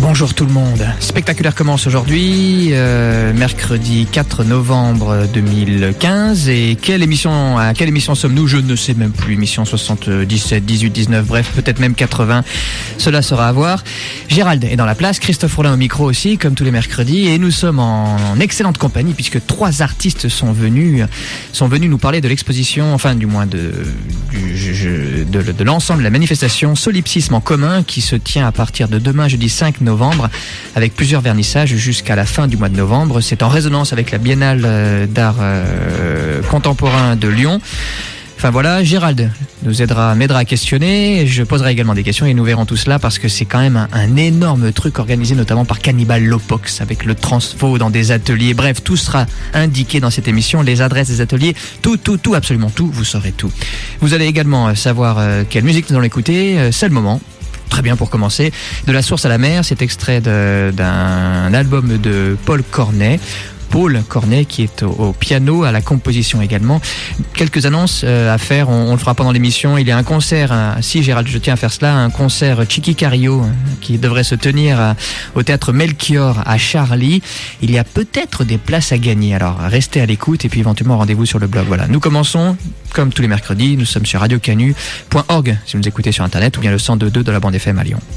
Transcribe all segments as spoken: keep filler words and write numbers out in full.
Bonjour tout le monde. Spectaculaire commence aujourd'hui, euh, mercredi quatre novembre deux mille quinze. Et quelle émission, à quelle émission sommes-nous? Je ne sais même plus. Émission soixante-dix-sept, dix-huit, dix-neuf, bref, peut-être même quatre-vingts. Cela sera à voir. Gérald est dans la place, Christophe Rollin au micro aussi, comme tous les mercredis. Et nous sommes en, en excellente compagnie puisque trois artistes sont venus, sont venus nous parler de l'exposition, enfin du moins de, du, je, de, de l'ensemble de la manifestation Solipsisme en commun qui se tient à partir de demain, jeudi cinq novembre, avec plusieurs vernissages jusqu'à la fin du mois de novembre. C'est en résonance avec la Biennale d'art euh, contemporain de Lyon. Enfin voilà, Gérald nous aidera, m'aidera à questionner, je poserai également des questions et nous verrons tout cela parce que c'est quand même un, un énorme truc organisé notamment par Cannibal Lopox avec le transfo dans des ateliers. Bref, tout sera indiqué dans cette émission, les adresses des ateliers, tout, tout, tout, absolument tout, vous saurez tout. Vous allez également savoir euh, quelle musique nous allons écouter, euh, c'est le moment. Très bien, pour commencer, De la source à la mer, c'est extrait de, d'un album de Paul Cornet. Paul Cornet qui est au, au piano, à la composition également. Quelques annonces euh, à faire, on, on le fera pendant l'émission. Il y a un concert, un, si Gérald, je tiens à faire cela, un concert Chiqui Cario qui devrait se tenir à, au théâtre Melchior à Charlie. Il y a peut-être des places à gagner, alors restez à l'écoute et puis éventuellement rendez-vous sur le blog. Voilà, nous commençons comme tous les mercredis, nous sommes sur radio canu point org si vous nous écoutez sur internet ou bien le cent deux virgule deux de la bande F M à Lyon.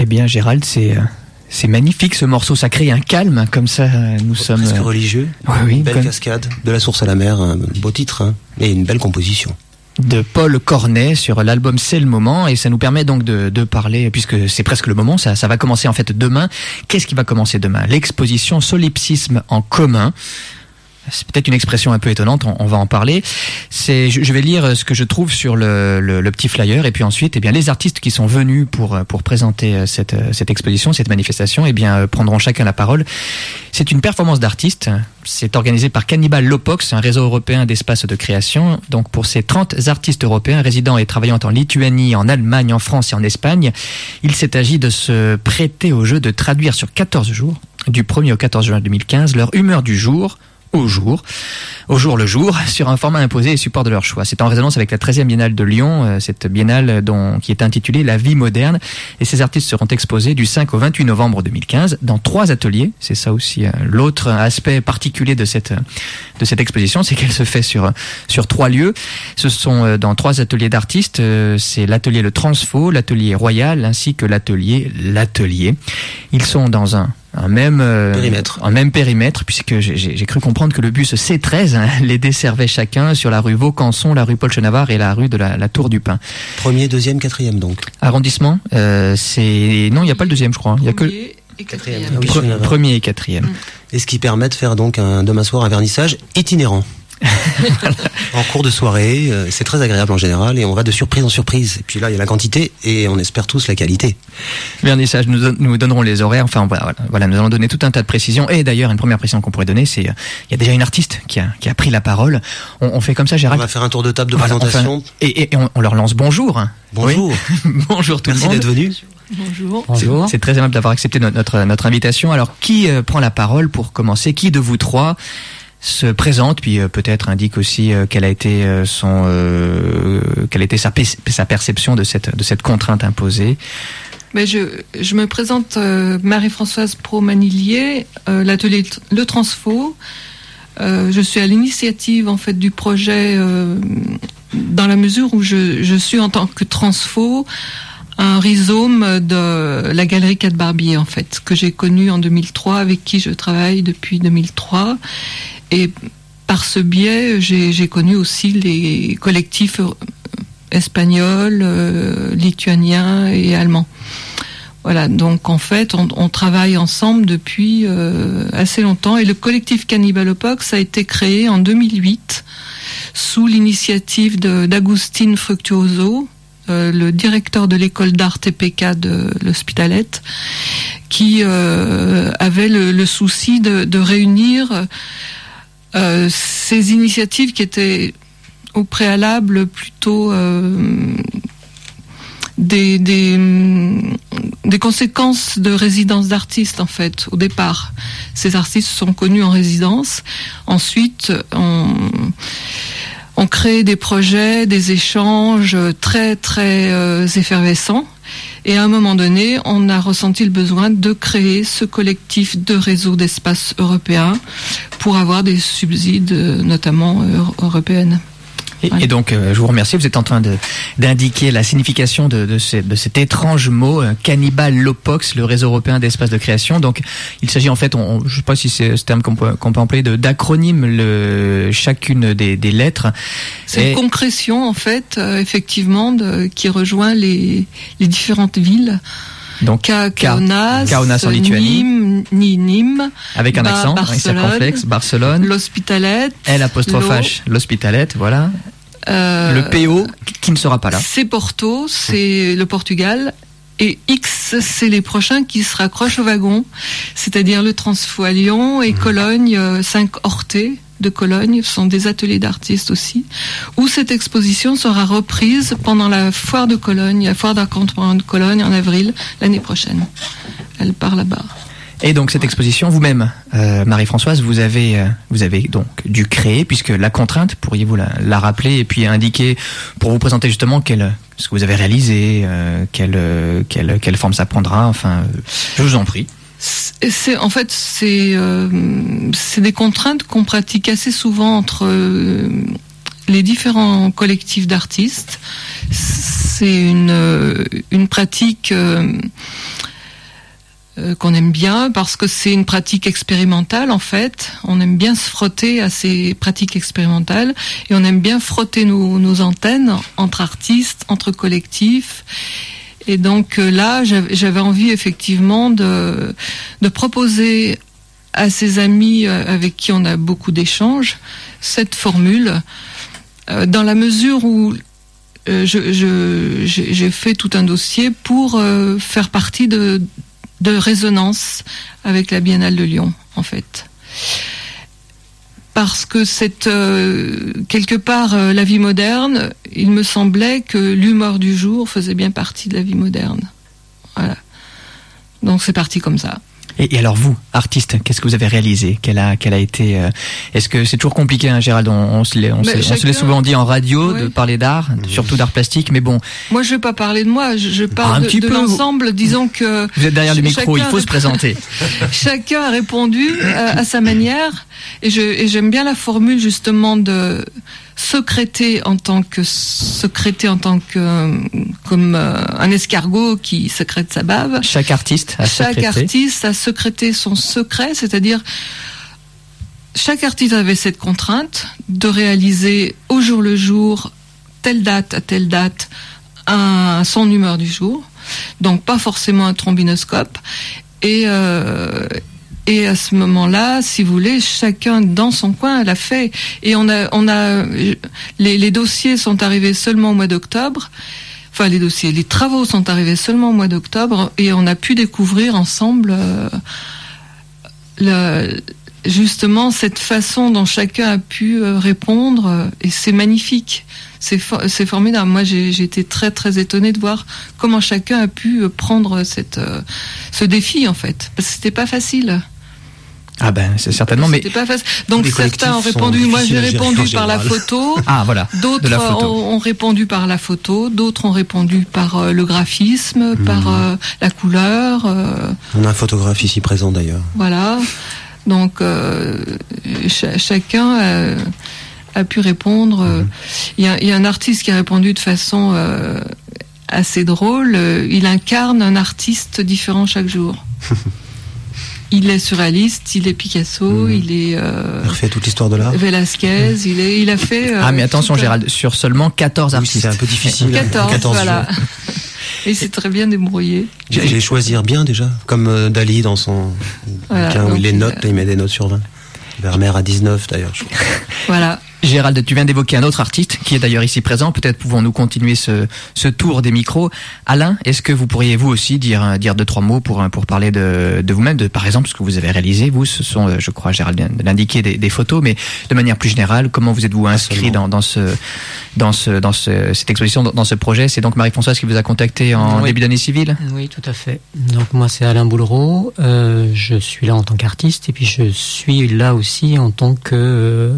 bien, Gérald, c'est... Euh... C'est magnifique ce morceau, ça crée un calme, comme ça nous sommes... Presque religieux, oui, oui, une belle comme... cascade, de la source à la mer, un beau titre, hein, et une belle composition. De Paul Cornet sur l'album C'est le moment, et ça nous permet donc de, de parler, puisque c'est presque le moment, ça, ça va commencer en fait demain. Qu'est-ce qui va commencer demain ? L'exposition Solipsisme en commun. C'est peut-être une expression un peu étonnante, on, on va en parler. C'est, je, je vais lire ce que je trouve sur le, le, le petit flyer, et puis ensuite, eh bien, les artistes qui sont venus pour pour présenter cette cette exposition, cette manifestation, eh bien, prendront chacun la parole. C'est une performance d'artistes. C'est organisé par Cannibal Lopox, un réseau européen d'espaces de création. Donc, pour ces trente artistes européens résidant et travaillant en Lituanie, en Allemagne, en France et en Espagne, il s'est agi de se prêter au jeu de traduire sur quatorze jours, du premier au quatorze juin deux mille quinze, leur humeur du jour, au jour, au jour le jour, sur un format imposé et support de leur choix. C'est en résonance avec la treizième Biennale de Lyon, cette biennale dont, qui est intitulée La vie moderne, et ces artistes seront exposés du cinq au vingt-huit novembre deux mille quinze dans trois ateliers. C'est ça aussi euh, l'autre aspect particulier de cette de cette exposition, c'est qu'elle se fait sur sur trois lieux. Ce sont euh, dans trois ateliers d'artistes, euh, c'est l'atelier Le Transfo, l'atelier Royal ainsi que l'atelier L'Atelier. Ils sont dans un un même euh, périmètre. Un même périmètre, puisque j'ai, j'ai cru comprendre que le bus C treize hein, les desservait chacun sur la rue Vaucanson, la rue Paul Chenavard et la rue de la, la Tour du Pin. Premier, deuxième, quatrième donc. Arrondissement, euh, c'est non, il n'y a pas le deuxième, je crois. Il y a que et quatrième. Ah oui, Pre- premier et quatrième. Mmh. Et ce qui permet de faire donc un demain soir un vernissage itinérant. En cours de soirée, euh, c'est très agréable en général et on va de surprise en surprise. Et puis là, il y a la quantité et on espère tous la qualité. Vernissage, nous, don- nous donnerons les horaires. Enfin voilà, voilà, nous allons donner tout un tas de précisions. Et d'ailleurs, une première précision qu'on pourrait donner, c'est euh, il y a déjà une artiste qui a, qui a pris la parole. On, on fait comme ça, On Gérald. va faire un tour de table de Voilà, présentation. enfin, et, et, et on, on leur lance bonjour. Bonjour. Oui. Bonjour tout Merci le monde. d'être venu. Bonjour. C'est, c'est très aimable d'avoir accepté notre, notre, notre invitation. Alors, qui euh, prend la parole pour commencer ? Qui de vous trois se présente, puis euh, peut-être indique aussi euh, quelle a été euh, son, euh, quelle a été sa, sa perception de cette, de cette contrainte imposée. Mais je, je me présente euh, Marie-Françoise Pro-Manilier, euh, l'atelier Le Transfo. Euh, je suis à l'initiative en fait du projet euh, dans la mesure où je, je suis en tant que transfo un rhizome de la galerie Quatre Barbier en fait, que j'ai connu en deux mille trois, avec qui je travaille depuis deux mille trois. Et par ce biais, j'ai, j'ai connu aussi les collectifs espagnols, euh, lituaniens et allemands. Voilà, donc en fait, on, on travaille ensemble depuis euh, assez longtemps. Et le collectif Cannibal Lopox a été créé en deux mille huit sous l'initiative de, d'Agustin Fructuoso, euh, le directeur de l'école d'art T P K de l'Hospitalet, qui euh, avait le, le souci de, de réunir Euh, ces initiatives qui étaient au préalable plutôt euh, des, des, des conséquences de résidence d'artistes en fait au départ. Ces artistes sont connus en résidence. Ensuite, on, on crée des projets, des échanges très très euh, effervescents. Et à un moment donné, on a ressenti le besoin de créer ce collectif de réseaux d'espaces européens pour avoir des subsides, notamment euh, européennes. Et, Ouais. et donc, euh, je vous remercie. Vous êtes en train de, d'indiquer la signification de, de, ce, de cet étrange mot, euh, Cannibal Lopox, le réseau européen d'espaces de création. Donc, il s'agit en fait, on, on, je ne sais pas si c'est ce terme qu'on peut, qu'on peut employer, de, d'acronyme le, chacune des, des lettres. C'est et... une concrétion, en fait, euh, effectivement, de, qui rejoint les, les différentes villes. Donc, Ka- Kaunas, Kaunas en Lituanie. Nîmes, ni Nîmes, avec un Ba- accent, oui, circonflexe, Barcelone, l'Hospitalet, L apostrophe H, l'Hospitalet, voilà. euh, Le P O qui ne sera pas là. C'est Porto, c'est le Portugal. Et X, c'est les prochains qui se raccrochent au wagon, c'est-à-dire le Transfo à Lyon et Cologne, euh, cinq Orté de Cologne, ce sont des ateliers d'artistes aussi, où cette exposition sera reprise pendant la foire de Cologne, la foire d'art contemporain de Cologne en avril l'année prochaine. Elle part là-bas. Et donc cette exposition, vous-même, euh, Marie-Françoise, vous avez, euh, vous avez donc dû créer, puisque la contrainte, pourriez-vous la, la rappeler et puis indiquer, pour vous présenter justement quel, ce que vous avez réalisé, euh, quelle, euh, quelle, quelle forme ça prendra, enfin, euh, je vous en prie. C'est, c'est en fait c'est euh, c'est des contraintes qu'on pratique assez souvent entre euh, les différents collectifs d'artistes. C'est une euh, une pratique euh, euh, qu'on aime bien parce que c'est une pratique expérimentale en fait. On aime bien se frotter à ces pratiques expérimentales et on aime bien frotter nos, nos antennes entre artistes, entre collectifs. Et donc euh, là, j'avais, j'avais envie effectivement de, de proposer à ces amis euh, avec qui on a beaucoup d'échanges cette formule euh, dans la mesure où euh, je, je, j'ai, j'ai fait tout un dossier pour euh, faire partie de de résonance avec la Biennale de Lyon, en fait. Parce que c'est euh, quelque part euh, la vie moderne, il me semblait que l'humeur du jour faisait bien partie de la vie moderne. Voilà. Donc c'est parti comme ça. Et, et alors vous, artiste, qu'est-ce que vous avez réalisé ? Quelle a, quelle a été euh, Est-ce que c'est toujours compliqué, hein, Gérald ? On, on se l'est, on se, chacun, on se l'est souvent dit en radio, ouais. de parler d'art, mmh. surtout d'art plastique, mais bon. Moi, je vais pas parler de moi. Je, je parle ah, de, de l'ensemble. Vous... Disons que vous êtes derrière le micro, il faut rép... se présenter. Chacun a répondu à, à sa manière, et, je, et j'aime bien la formule justement de secréter en tant que secréter en tant que comme euh, un escargot qui secrète sa bave. Chaque artiste a chaque secrété. artiste a secrété son secret, c'est-à-dire chaque artiste avait cette contrainte de réaliser au jour le jour, telle date à telle date, un, son humeur du jour. Donc pas forcément un trombinoscope. Et euh, Et à ce moment-là, si vous voulez, chacun dans son coin l'a fait. Et on a, on a, les, les dossiers sont arrivés seulement au mois d'octobre. Enfin, les dossiers, les travaux sont arrivés seulement au mois d'octobre, et on a pu découvrir ensemble euh, le, justement cette façon dont chacun a pu euh, répondre. Et c'est magnifique. C'est, for- c'est formidable. Moi, j'ai, j'ai été très très étonnée de voir comment chacun a pu prendre cette, euh, ce défi en fait, parce que c'était pas facile. Ah ben c'est certainement, mais c'était pas facile. Donc certains ont répondu. Moi, j'ai répondu par la photo. Ah voilà. D'autres ont, ont répondu par la photo. D'autres ont répondu par euh, le graphisme, mmh. par euh, la couleur. Euh... On a un photographe ici présent d'ailleurs. Voilà. Donc euh, ch- chacun. A, a pu répondre. Il mmh. y, a, y a un artiste qui a répondu de façon euh, assez drôle. Il incarne un artiste différent chaque jour. Il est surréaliste, il est Picasso, mmh. il est... Euh, il refait toute l'histoire de l'art. Velasquez, mmh. il, est, il a fait... Euh, ah mais attention Gérald, sur seulement quatorze artistes. Oui, c'est un peu difficile. quatorze, quatorze voilà. Et il s'est très bien débrouillé. J'ai, j'ai choisir bien déjà, comme euh, Dali dans son voilà, bouquin où il les note, il met des notes sur vingt. Vermeer à dix-neuf d'ailleurs, je crois. Voilà. Gérald, tu viens d'évoquer un autre artiste qui est d'ailleurs ici présent. Peut-être pouvons-nous continuer ce, ce tour des micros. Alain, est-ce que vous pourriez vous aussi dire, dire deux, trois mots pour, pour parler de, de vous-même, de par exemple ce que vous avez réalisé. Vous, ce sont, je crois, Gérald vient de l'indiquer, des, des photos, mais de manière plus générale, comment vous êtes-vous inscrit dans, dans, ce, dans, ce, dans ce, cette exposition, dans, dans ce projet ? C'est donc Marie-Françoise qui vous a contacté en oui. début d'année civile ? Oui, tout à fait. Donc moi, c'est Alain Boulereau. Euh, je suis là en tant qu'artiste et puis je suis là aussi en tant que... Euh,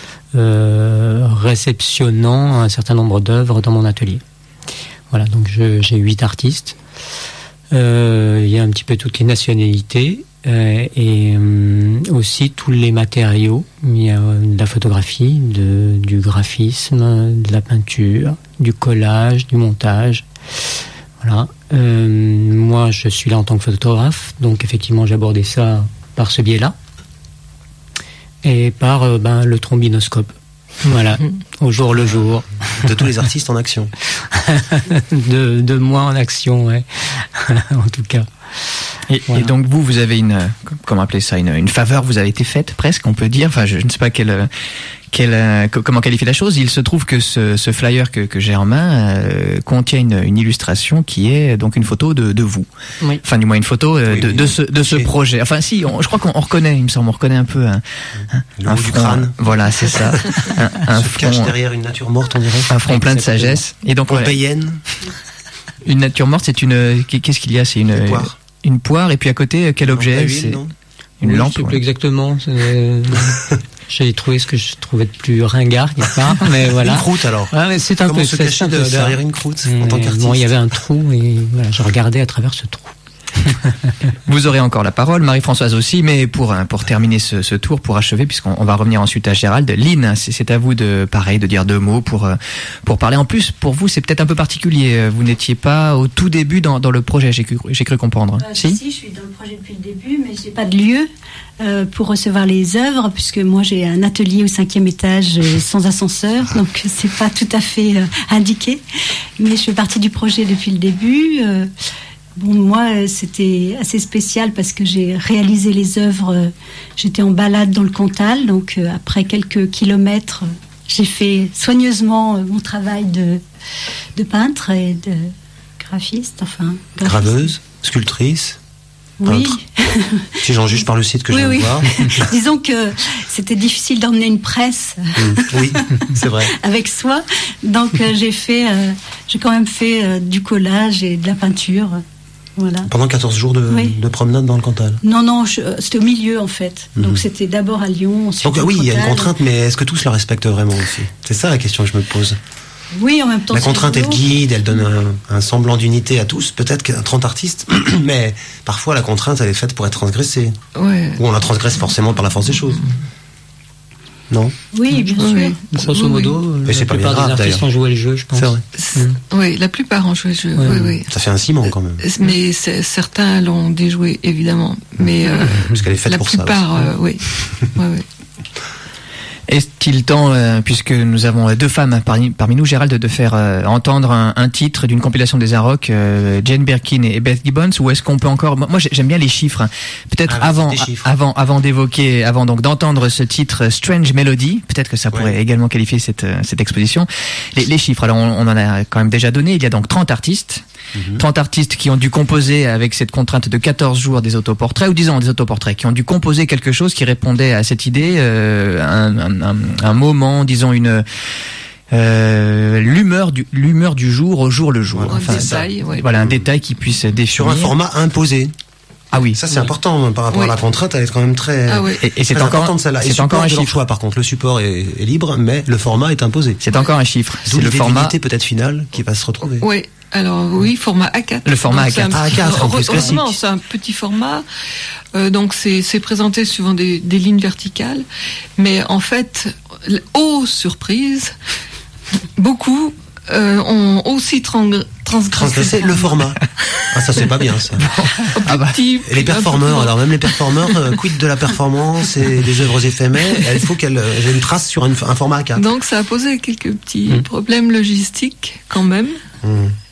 Euh, réceptionnant un certain nombre d'œuvres dans mon atelier. Voilà, donc je, j'ai huit artistes. Euh, il y a un petit peu toutes les nationalités euh, et euh, aussi tous les matériaux. Il y a de la photographie, de, du graphisme, de la peinture, du collage, du montage. Voilà. Euh, moi, je suis là en tant que photographe, donc effectivement, j'ai abordé ça par ce biais-là. Et par euh, ben, le trombinoscope. Voilà, au jour le jour. De tous les artistes en action. de, de moi en action, ouais. En tout cas. Et, voilà. Et donc vous, vous avez une, comment appeler ça, une, une faveur vous avez été faite presque, on peut dire. Enfin, je, je ne sais pas quelle, quelle, comment qualifier la chose. Il se trouve que ce, ce flyer que, que j'ai en main euh, contient une, une illustration qui est donc une photo de, de vous. Oui. Enfin, du moins une photo euh, oui, de, de ce, de ce projet. Enfin, si, on, je crois qu'on on reconnaît, il me semble, on reconnaît un peu un, un, un front. Crâne. Voilà, c'est ça. Un, un se front, cache derrière une nature morte, on dirait. Un front plein de sagesse. Et donc, pompéienne. Ouais, une nature morte, c'est une. Qu'est-ce qu'il y a ? C'est une. Une poire. Une poire, et puis à côté, quel objet ? Huile, c'est non une oui, lampe. Je sais plus ouais. exactement. J'ai trouvé ce que je trouvais de plus ringard quelque part, mais voilà. Une croûte alors. Ah, mais c'est un Comment peu se cacher de, derrière une croûte et en tant qu'artiste. Bon, il y avait un trou et voilà, je regardais à travers ce trou. Vous aurez encore la parole, Marie-Françoise aussi, mais pour, pour terminer ce, ce tour, pour achever, puisqu'on on va revenir ensuite à Gérald, Lynn, c'est, c'est à vous de, pareil, de dire deux mots pour, pour parler. En plus, pour vous, c'est peut-être un peu particulier. Vous n'étiez pas au tout début dans, dans le projet, j'ai cru, j'ai cru comprendre. Euh, si, si, je suis dans le projet depuis le début, mais j'ai pas de lieu euh, pour recevoir les œuvres, puisque moi j'ai un atelier au cinquième étage euh, sans ascenseur, donc c'est pas tout à fait euh, indiqué. Mais je fais partie du projet depuis le début. Euh, Bon, moi, c'était assez spécial parce que j'ai réalisé les œuvres. J'étais en balade dans le Cantal, donc euh, après quelques kilomètres, j'ai fait soigneusement euh, mon travail de, de peintre et de graphiste, enfin. Graphiste. Graveuse, sculptrice. Oui. Si j'en juge par le site que oui, je viens oui. de voir. Disons que c'était difficile d'emmener une presse. Mmh, oui, c'est vrai. Avec soi, donc euh, j'ai fait, euh, j'ai quand même fait euh, du collage et de la peinture. Voilà. Pendant quatorze jours de, oui. de promenade dans le Cantal. Non, non, je, c'était au milieu en fait. Mm-hmm. Donc c'était d'abord à Lyon, ensuite Donc au oui, il y a une Cantal. contrainte, mais est-ce que tous la respectent vraiment aussi? C'est ça la question que je me pose. Oui, en même temps. La contrainte, elle guide, elle donne un, un semblant d'unité à tous. Peut-être qu'il y a trente artistes, mais parfois la contrainte, elle est faite pour être transgressée. Ouais. Ou on la transgresse forcément par la force des choses. Non? Oui, bien oui. sûr. Grosso modo, oui. la c'est pas plupart bien grave, des artistes d'ailleurs. ont joué le jeu, je pense. C'est vrai. Mmh. Oui, la plupart ont joué le jeu. Ouais. Oui, oui. Ça fait un ciment quand même. Mais c'est, certains l'ont déjoué, évidemment. Mais euh, parce qu'elle est faite la pour plupart, ça. Euh, oui. ouais, ouais. Est-il temps, euh, puisque nous avons deux femmes parmi, parmi nous, Gérald, de faire euh, entendre un, un titre d'une compilation des Arocs, euh, Jane Birkin et Beth Gibbons, ou est-ce qu'on peut encore... Moi, j'aime bien les chiffres. Hein. Peut-être ah, avant, chiffres. avant, avant d'évoquer, avant donc d'entendre ce titre Strange Melody, peut-être que ça pourrait ouais. également qualifier cette, cette exposition. Les, les chiffres, alors on, on en a quand même déjà donné. Il y a donc trente artistes. Mm-hmm. trente artistes qui ont dû composer avec cette contrainte de quatorze jours des autoportraits, ou disons des autoportraits, qui ont dû composer quelque chose qui répondait à cette idée, euh, un, un, un, un moment, disons une... Euh, l'humeur du l'humeur du jour au jour le jour. Un enfin, détail, ouais. Voilà, un détail qui puisse définir. Sur un format imposé. Ah oui. Ça c'est oui. important par rapport oui. à la contrainte, elle est quand même très. Ah oui. Et, et c'est très encore importante celle-là. C'est et encore un chiffre. chiffre. Choix, par contre, le support est, est libre, mais le format est imposé. C'est encore un chiffre. D'où c'est le format peut-être final qui va se retrouver. Oui. Alors oui, format A quatre. Le format donc, A quatre. Un, A quatre en plus classique. C'est un petit format. Euh, donc c'est, c'est présenté suivant des, des lignes verticales, mais en fait, aux surprises, beaucoup euh, ont aussi trans- transgressé, transgressé le format. Ah ça c'est pas bien ça. Ah bah. Petit, et les performeurs, alors même les performeurs, euh, quid de la performance et des œuvres éphémères, il faut qu'elle j'ai une trace sur une, un format A quatre. Donc ça a posé quelques petits mmh. problèmes logistiques quand même. Mmh.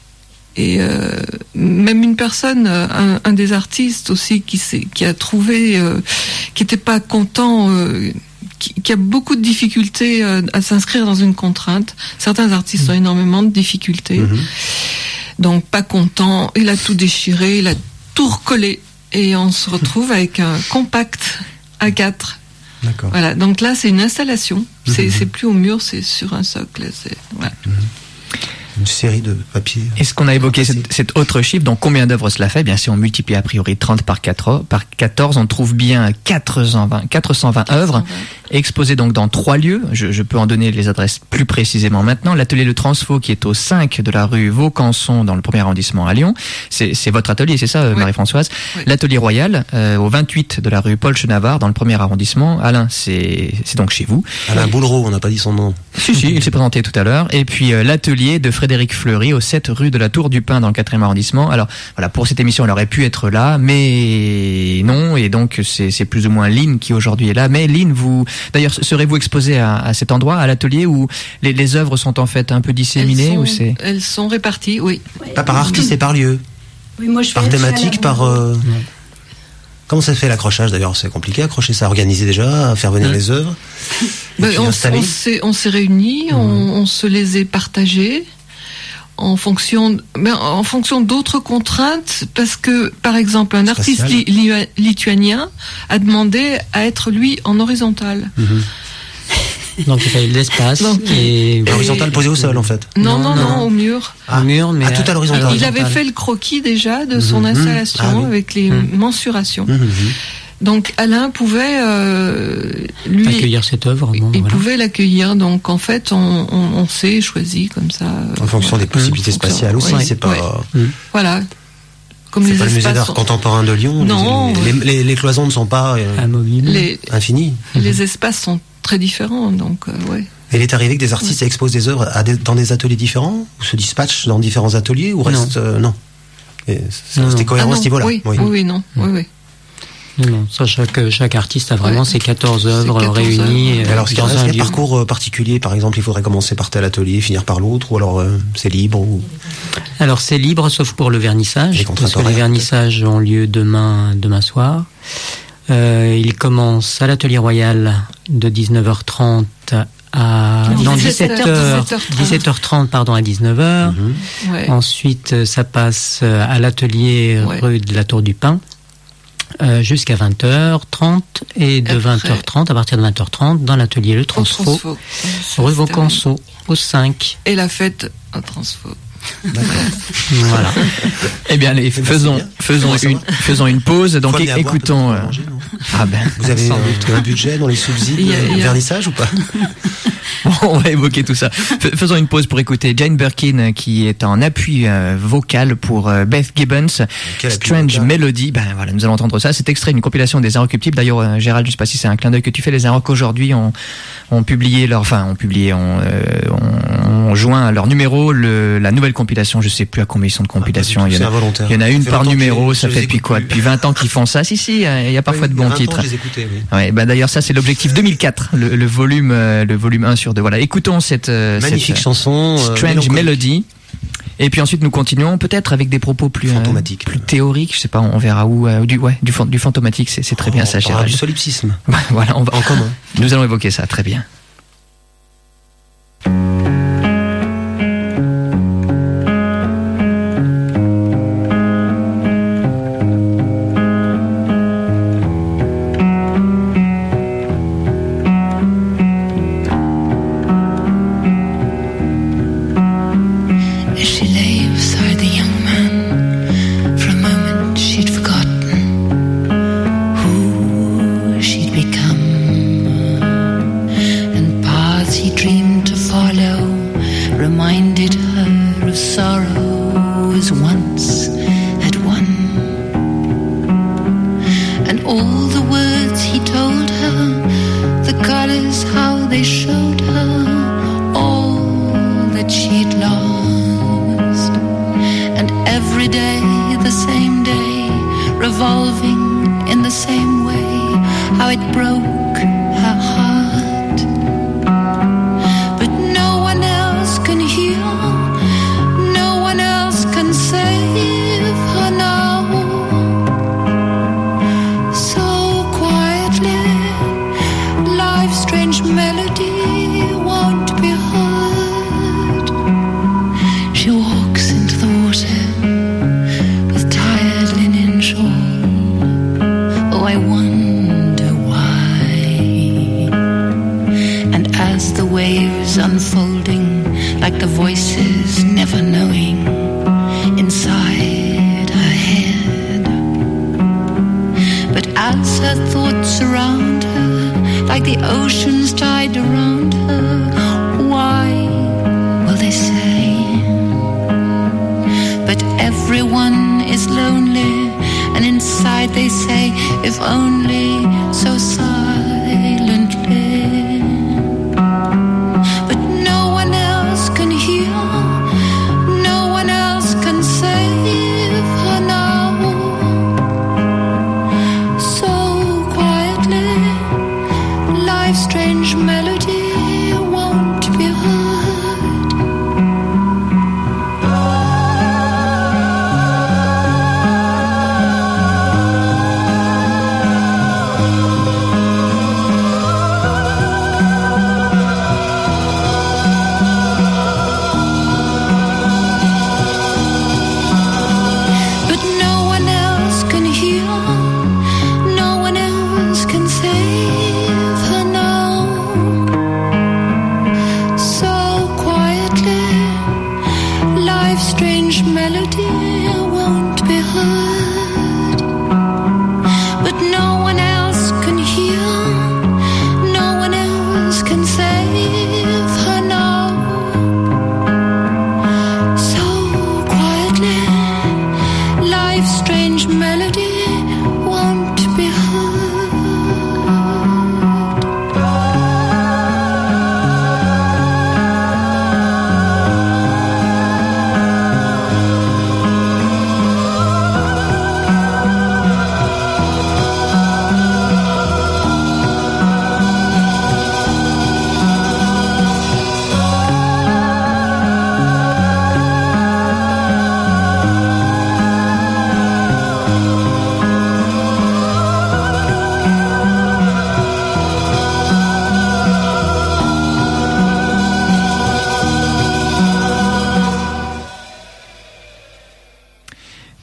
Et euh, même une personne, un, un des artistes aussi qui, s'est, qui a trouvé, euh, qui n'était pas content, euh, qui, qui a beaucoup de difficultés euh, à s'inscrire dans une contrainte. Certains artistes mmh. ont énormément de difficultés. Mmh. Donc pas content, il a tout déchiré, il a tout recollé. Et on se retrouve avec un compact A quatre. D'accord. Voilà, donc là c'est une installation. Mmh. C'est, c'est plus au mur, c'est sur un socle. C'est, voilà. Mmh. Une série de papiers. Est-ce qu'on a évoqué cet, cet autre chiffre? Donc combien d'œuvres cela fait? Bien, si on multiplie a priori trente par quatre, par quatorze, on trouve bien quatre cent vingt, quatre cent vingt œuvres exposées donc dans trois lieux. Je, je peux en donner les adresses plus précisément maintenant. L'atelier Le Transfo qui est au cinq de la rue Vaucanson dans le premier arrondissement à Lyon. C'est, c'est votre atelier, c'est ça, oui. Marie-Françoise? Oui. L'atelier Royal euh, au vingt-huit de la rue Paul Chenavard dans le premier arrondissement. Alain, c'est, c'est donc chez vous. Alain oui. Boulreau, on n'a pas dit son nom. Si, si, il s'est présenté tout à l'heure. Et puis euh, l'atelier de Frédéric Fleury au sept rue de la Tour du Pin dans le quatrième arrondissement. Alors voilà, pour cette émission, elle aurait pu être là, mais non, et donc c'est, c'est plus ou moins Lynn qui aujourd'hui est là. Mais Lynn, vous, d'ailleurs, serez-vous exposé à, à cet endroit, à l'atelier où les, les œuvres sont en fait un peu disséminées? Elles sont, ou c'est... elles sont réparties, oui. Pas par artiste et par lieu. Oui, moi je par fais thématique, par. Euh... Comment ça se fait l'accrochage d'ailleurs? C'est compliqué, accrocher ça, organiser déjà, faire venir mmh. les œuvres. Ben, on, on, s'est, on s'est réunis, mmh. on, on se les est partagées. En fonction, ben, en fonction d'autres contraintes, parce que, par exemple, un artiste li, li, lituanien a demandé à être, lui, en horizontal. Mm-hmm. Donc, il fallait de l'espace. Donc, et... Horizontal posé au sol, en fait. Non, non, non, non au mur. Ah, au mur, mais. À tout à l'horizontal. Il avait fait le croquis, déjà, de son mm-hmm. installation, ah, oui. avec les mm-hmm. mensurations. Mm-hmm. Donc Alain pouvait euh, lui accueillir cette œuvre. Bon, il voilà. pouvait l'accueillir. Donc en fait, on, on, on s'est choisi comme ça. En fonction voilà. des possibilités mmh. spatiales aussi, ouais, c'est pas. Ouais. Mmh. Voilà. comme c'est les pas le musée espaces d'art sont- contemporain de Lyon. Non. Les, les, les, les cloisons ne sont pas euh, Amovible. les, infinies. les espaces sont très différents, donc euh, ouais. Et il est arrivé que des artistes exposent des œuvres à des, dans des ateliers différents, ou se dispatchent dans différents ateliers, ou restent euh, non. Et c'est- Non, C'était non. cohérent Ah à non, ce niveau-là. oui, oui, oui, non, oui, oui. Non, non, ça, chaque, chaque artiste a vraiment Ouais. ses quatorze C'est œuvres quatorze réunies œuvres. euh, Alors, est-ce qu'il y a dans est-ce un qu'il y a un lieu. parcours euh, particulier, par exemple, il faudrait commencer par tel atelier, finir par l'autre, ou alors euh, c'est libre ou... Alors c'est libre sauf pour le vernissage, Les contraintes parce que les horaires, vernissages ont lieu demain, demain soir. Euh, il commence à l'Atelier Royal de dix-neuf heures trente à Non, non, dix-sept dix-sept heures, heures, dix-sept heures trente pardon à dix-neuf heures. Mhm. Ouais. Ensuite euh, ça passe euh, à l'atelier Ouais. rue de la Tour du Pin. Euh, jusqu'à vingt heures trente et de Après. vingt heures trente à partir de vingt heures trente dans l'atelier Le Au Transfo, Transfo. Ça, rue c'est Vaucanceau au cinq. terminé. Et la fête au Transfo. Voilà. Eh bien, allez, ben, faisons, c'est bien. faisons Comment ça une, va faisons une pause. Donc, Faut amener à boire, écoutons. peut-être, euh, pour manger, non Ah ben, Vous avez sans un, doute. un budget dans les subsides Il y a- de il y a- vernissage ou pas? On va évoquer tout ça. F- Faisons une pause pour écouter Jane Birkin euh, qui est en appui euh, vocal pour euh, Beth Gibbons. Quel appui Strange vocal. Melody. Ben voilà, nous allons entendre ça. C'est extrait d'une compilation des Inrecuptibles. D'ailleurs, euh, Gérald, je sais pas si c'est un clin d'œil que tu fais. Les Inrocs aujourd'hui ont, ont publié leur, enfin, ont publié, ont, euh, ont, ont joint à leur numéro le, la nouvelle compilation. Je sais plus à combien ils sont de compilations. Ah, il y c'est en a, involontaire. il y en a une Ça fait par longtemps que numéro. je- Ça je fait les depuis écoute quoi? plus. Depuis vingt ans qu'ils font ça. Si, si, euh, il y a parfois Oui, de il y a bons vingt ans, titres. je les écoutais, oui. Ouais, bah d'ailleurs ça c'est l'objectif deux mille quatre, le, le volume euh, le volume un sur deux. Voilà, écoutons cette euh, Magnifique cette, chanson. euh, Strange mélancolique. Melody. Et puis ensuite nous continuons peut-être avec des propos plus euh, Fantomatiques. plus théoriques, je sais pas, on verra où euh, du ouais, du, fan- du fantomatique, c'est c'est très bien On ça, parlera Gérald. du solipsisme. Voilà, on va En commun. nous allons évoquer ça, très bien. As she lay beside the young man, for a moment she'd forgotten who she'd become, and paths he dreamed to follow reminded her of sorrow as once had won, and all the words he told her, the colors how they showed her all that she'd lost, and every day the same day, revolving in the same way, how it broke her heart. But no one else can heal, no one else can save her now. So quietly, life's strange melody won't be heard. She walks into the water with tired linen shawl. Oh, I wonder why. And as the waves unfolding, like the voices never knowing inside her head. But as her thoughts surround her, like the ocean's tide around her, why will they say? But everyone is lonely, and inside they say, if only so silently. But no one else can heal, no one else can save her now. So quietly, life's strange melody won't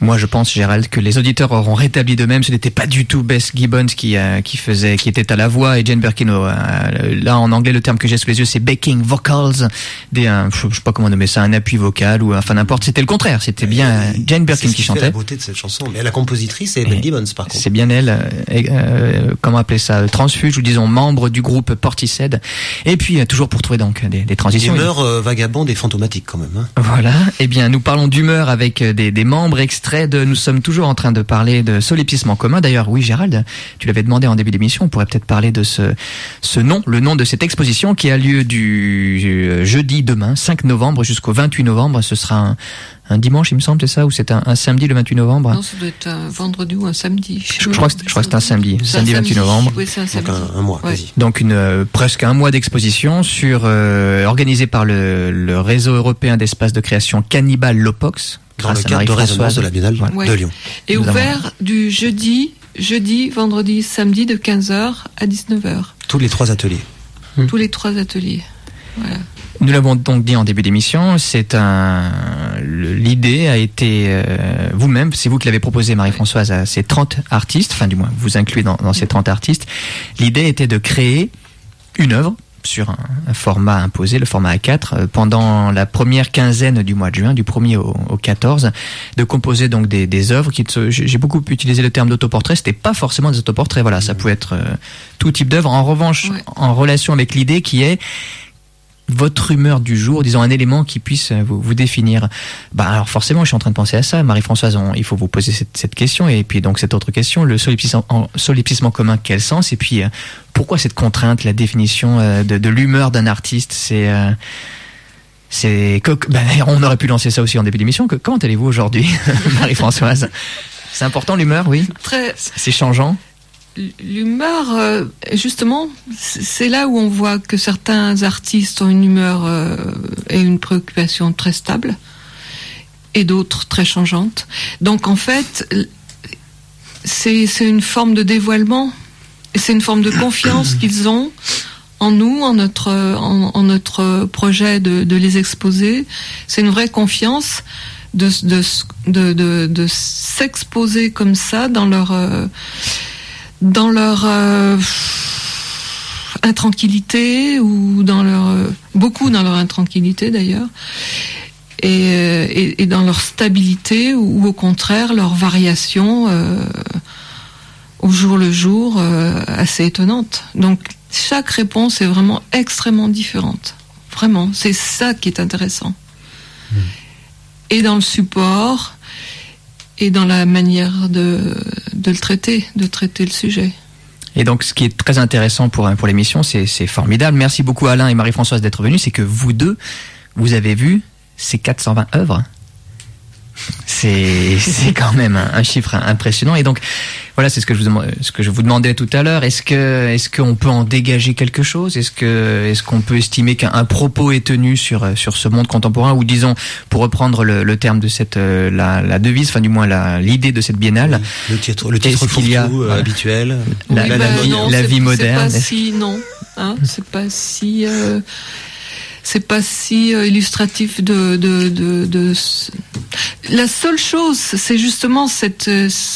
Moi, je pense, Gérald, que les auditeurs auront rétabli d'eux-mêmes. Ce n'était pas du tout Bess Gibbons qui euh, qui faisait, qui était à la voix, et Jane Birkin. Euh, là, en anglais, le terme que j'ai sous les yeux, c'est backing vocals, des, euh, je sais pas comment nommer ça, un appui vocal ou enfin n'importe. C'était le contraire. C'était bien et Jane Birkin qui fait chantait. La beauté de cette chanson. Mais la compositrice, c'est Beth Gibbons, par contre. C'est bien elle. Euh, euh, comment appeler ça, transfuge ou disons membre du groupe Portishead. Et puis euh, toujours pour trouver donc des, des transitions. Une humeur euh, vagabonde et fantomatique quand même. Hein. Voilà. Eh bien, nous parlons d'humeur avec des, des membres extraits de, nous sommes toujours en train de parler de solipsisme en commun. D'ailleurs, oui, Gérald, tu l'avais demandé en début d'émission, on pourrait peut-être parler de ce, ce nom, le nom de cette exposition qui a lieu du jeudi demain, cinq novembre jusqu'au vingt-huit novembre. Ce sera un, un dimanche, il me semble, c'est ça, ou c'est un, un samedi le vingt-huit novembre? Non, ça doit être un vendredi ou un samedi. Je, je crois que je crois que c'est un samedi, c'est samedi un vingt-huit novembre. Oui, c'est un samedi. Donc un, un mois, ouais. quasi. Donc une euh, presque un mois d'exposition sur euh, organisée par le, le réseau européen d'espaces de création Cannibal Lopox. Dans le cadre de résonance de la Biennale ouais. de Lyon. Et Nous ouvert avons... du jeudi, jeudi, vendredi, samedi de quinze heures à dix-neuf heures. Tous les trois ateliers. Mmh. Tous les trois ateliers. Voilà. Nous l'avons donc dit en début d'émission, c'est un, l'idée a été, euh, vous-même, c'est vous qui l'avez proposé, Marie-Françoise, à ces trente artistes, enfin du moins, vous incluez dans, dans ces trente artistes. L'idée était de créer une œuvre sur un, un format imposé, le format A quatre, euh, pendant la première quinzaine du mois de juin, du premier au, au quatorze, de composer donc des, des œuvres qui, j'ai beaucoup utilisé le terme d'autoportrait, c'était pas forcément des autoportraits, voilà, ça pouvait être euh, tout type d'œuvre, en revanche, ouais. en relation avec l'idée qui est votre humeur du jour, disons un élément qui puisse vous, vous définir. Bah alors forcément, je suis en train de penser à ça, Marie-Françoise. On, il faut vous poser cette, cette question et puis donc cette autre question, le solipsisme en, solipsisme en commun, quel sens? Et puis euh, pourquoi cette contrainte, la définition euh, de, de l'humeur d'un artiste? C'est euh, c'est que, ben, on aurait pu lancer ça aussi en début d'émission. Que, comment allez-vous aujourd'hui, Marie-Françoise? C'est important l'humeur, oui. Très. C'est changeant. L'humeur, euh, justement, c'est là où on voit que certains artistes ont une humeur euh, et une préoccupation très stable, et d'autres très changeantes. Donc en fait, c'est c'est une forme de dévoilement, et c'est une forme de confiance qu'ils ont en nous, en notre en, en notre projet de, de les exposer. C'est une vraie confiance de de de de, de s'exposer comme ça dans leur euh, dans leur euh, intranquillité ou dans leur euh, beaucoup dans leur intranquillité d'ailleurs et, et, et dans leur stabilité ou, ou au contraire leur variation euh, au jour le jour euh, assez étonnante. Donc chaque réponse est vraiment extrêmement différente, vraiment, c'est ça qui est intéressant. Mmh. Et dans le support et dans la manière de, de le traiter, de traiter le sujet. Et donc, ce qui est très intéressant pour, pour l'émission, c'est, c'est formidable. Merci beaucoup Alain et Marie-Françoise d'être venus. C'est que vous deux, vous avez vu ces quatre cent vingt œuvres. C'est, c'est quand même un, un chiffre impressionnant. Et donc, voilà, c'est ce que je vous, ce que je vous demandais tout à l'heure. Est-ce que, est-ce qu'on peut en dégager quelque chose? Est-ce que, est-ce qu'on peut estimer qu'un un propos est tenu sur, sur ce monde contemporain? Ou disons, pour reprendre le, le terme de cette, la, la devise, enfin, du moins, la, l'idée de cette biennale. Oui, le titre, le titre fourre-tout euh, habituel. La, oui, la, bah, la vie, non, la vie moderne. C'est pas si, non, hein, c'est pas si, euh, c'est pas si euh, illustratif de, de, de, de, la seule chose, c'est justement cette,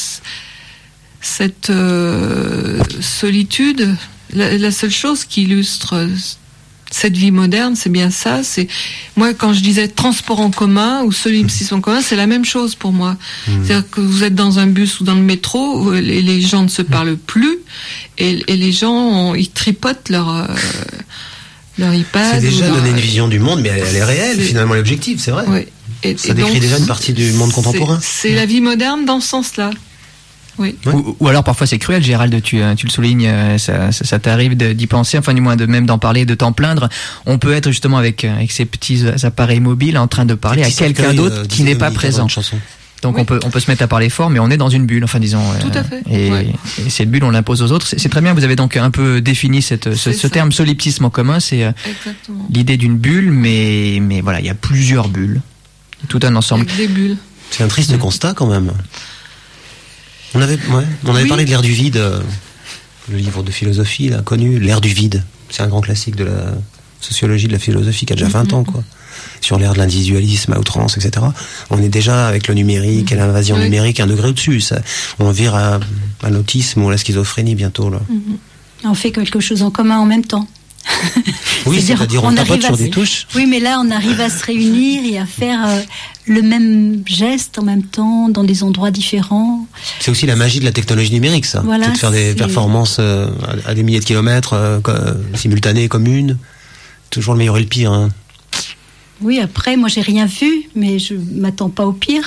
cette euh, solitude. La, la seule chose qui illustre cette vie moderne, c'est bien ça. C'est moi quand je disais transport en commun ou solipsisme en commun, c'est la même chose pour moi. Mmh. C'est-à-dire que vous êtes dans un bus ou dans le métro, les, les gens ne se parlent plus et, et les gens ont, ils tripotent leur euh, leur iPad. C'est déjà leur, donner une vision du monde, mais elle, elle est réelle. C'est, finalement, l'objectif, c'est vrai. Oui. Et, ça et décrit donc, déjà une partie du monde contemporain. C'est, c'est la vie moderne dans ce sens-là. Oui. Ouais. Ou, ou alors parfois c'est cruel, Gérald, tu, tu le soulignes, ça, ça, ça t'arrive de, d'y penser, enfin du moins de même d'en parler, de t'en plaindre. On peut être justement avec, avec ces petits appareils mobiles en train de parler à quelqu'un d'autre euh, qui n'est pas présent. Donc oui. on peut on peut se mettre à parler fort, mais on est dans une bulle, enfin disons. Tout à fait. Et, ouais. et cette bulle, on l'impose aux autres. C'est, c'est très bien. Vous avez donc un peu défini cette ce, ce terme solipsisme en commun. C'est Exactement. L'idée d'une bulle, mais mais voilà, il y a plusieurs bulles, tout un ensemble. Avec des bulles. C'est un triste mmh. constat quand même. On avait ouais, on avait oui. parlé de l'ère du vide, euh, le livre de philosophie là connu, l'ère du vide. C'est un grand classique de la sociologie de la philosophie qui a déjà vingt mmh. ans quoi. sur l'ère de l'individualisme à outrance, et cetera. On est déjà avec le numérique et l'invasion oui. numérique un degré au-dessus. Ça, on vire à, à l'autisme ou à la schizophrénie bientôt là. On fait quelque chose en commun en même temps. Oui, c'est-à-dire, c'est-à-dire on, on tapote sur se... des touches. Oui, mais là, on arrive à se réunir et à faire euh, le même geste en même temps dans des endroits différents. C'est aussi la magie de la technologie numérique, ça. Voilà, c'est de faire des c'est... performances euh, à, à des milliers de kilomètres, euh, simultanées, communes. Toujours le meilleur et le pire. Hein. Oui, après, moi, j'ai rien vu, mais je m'attends pas au pire.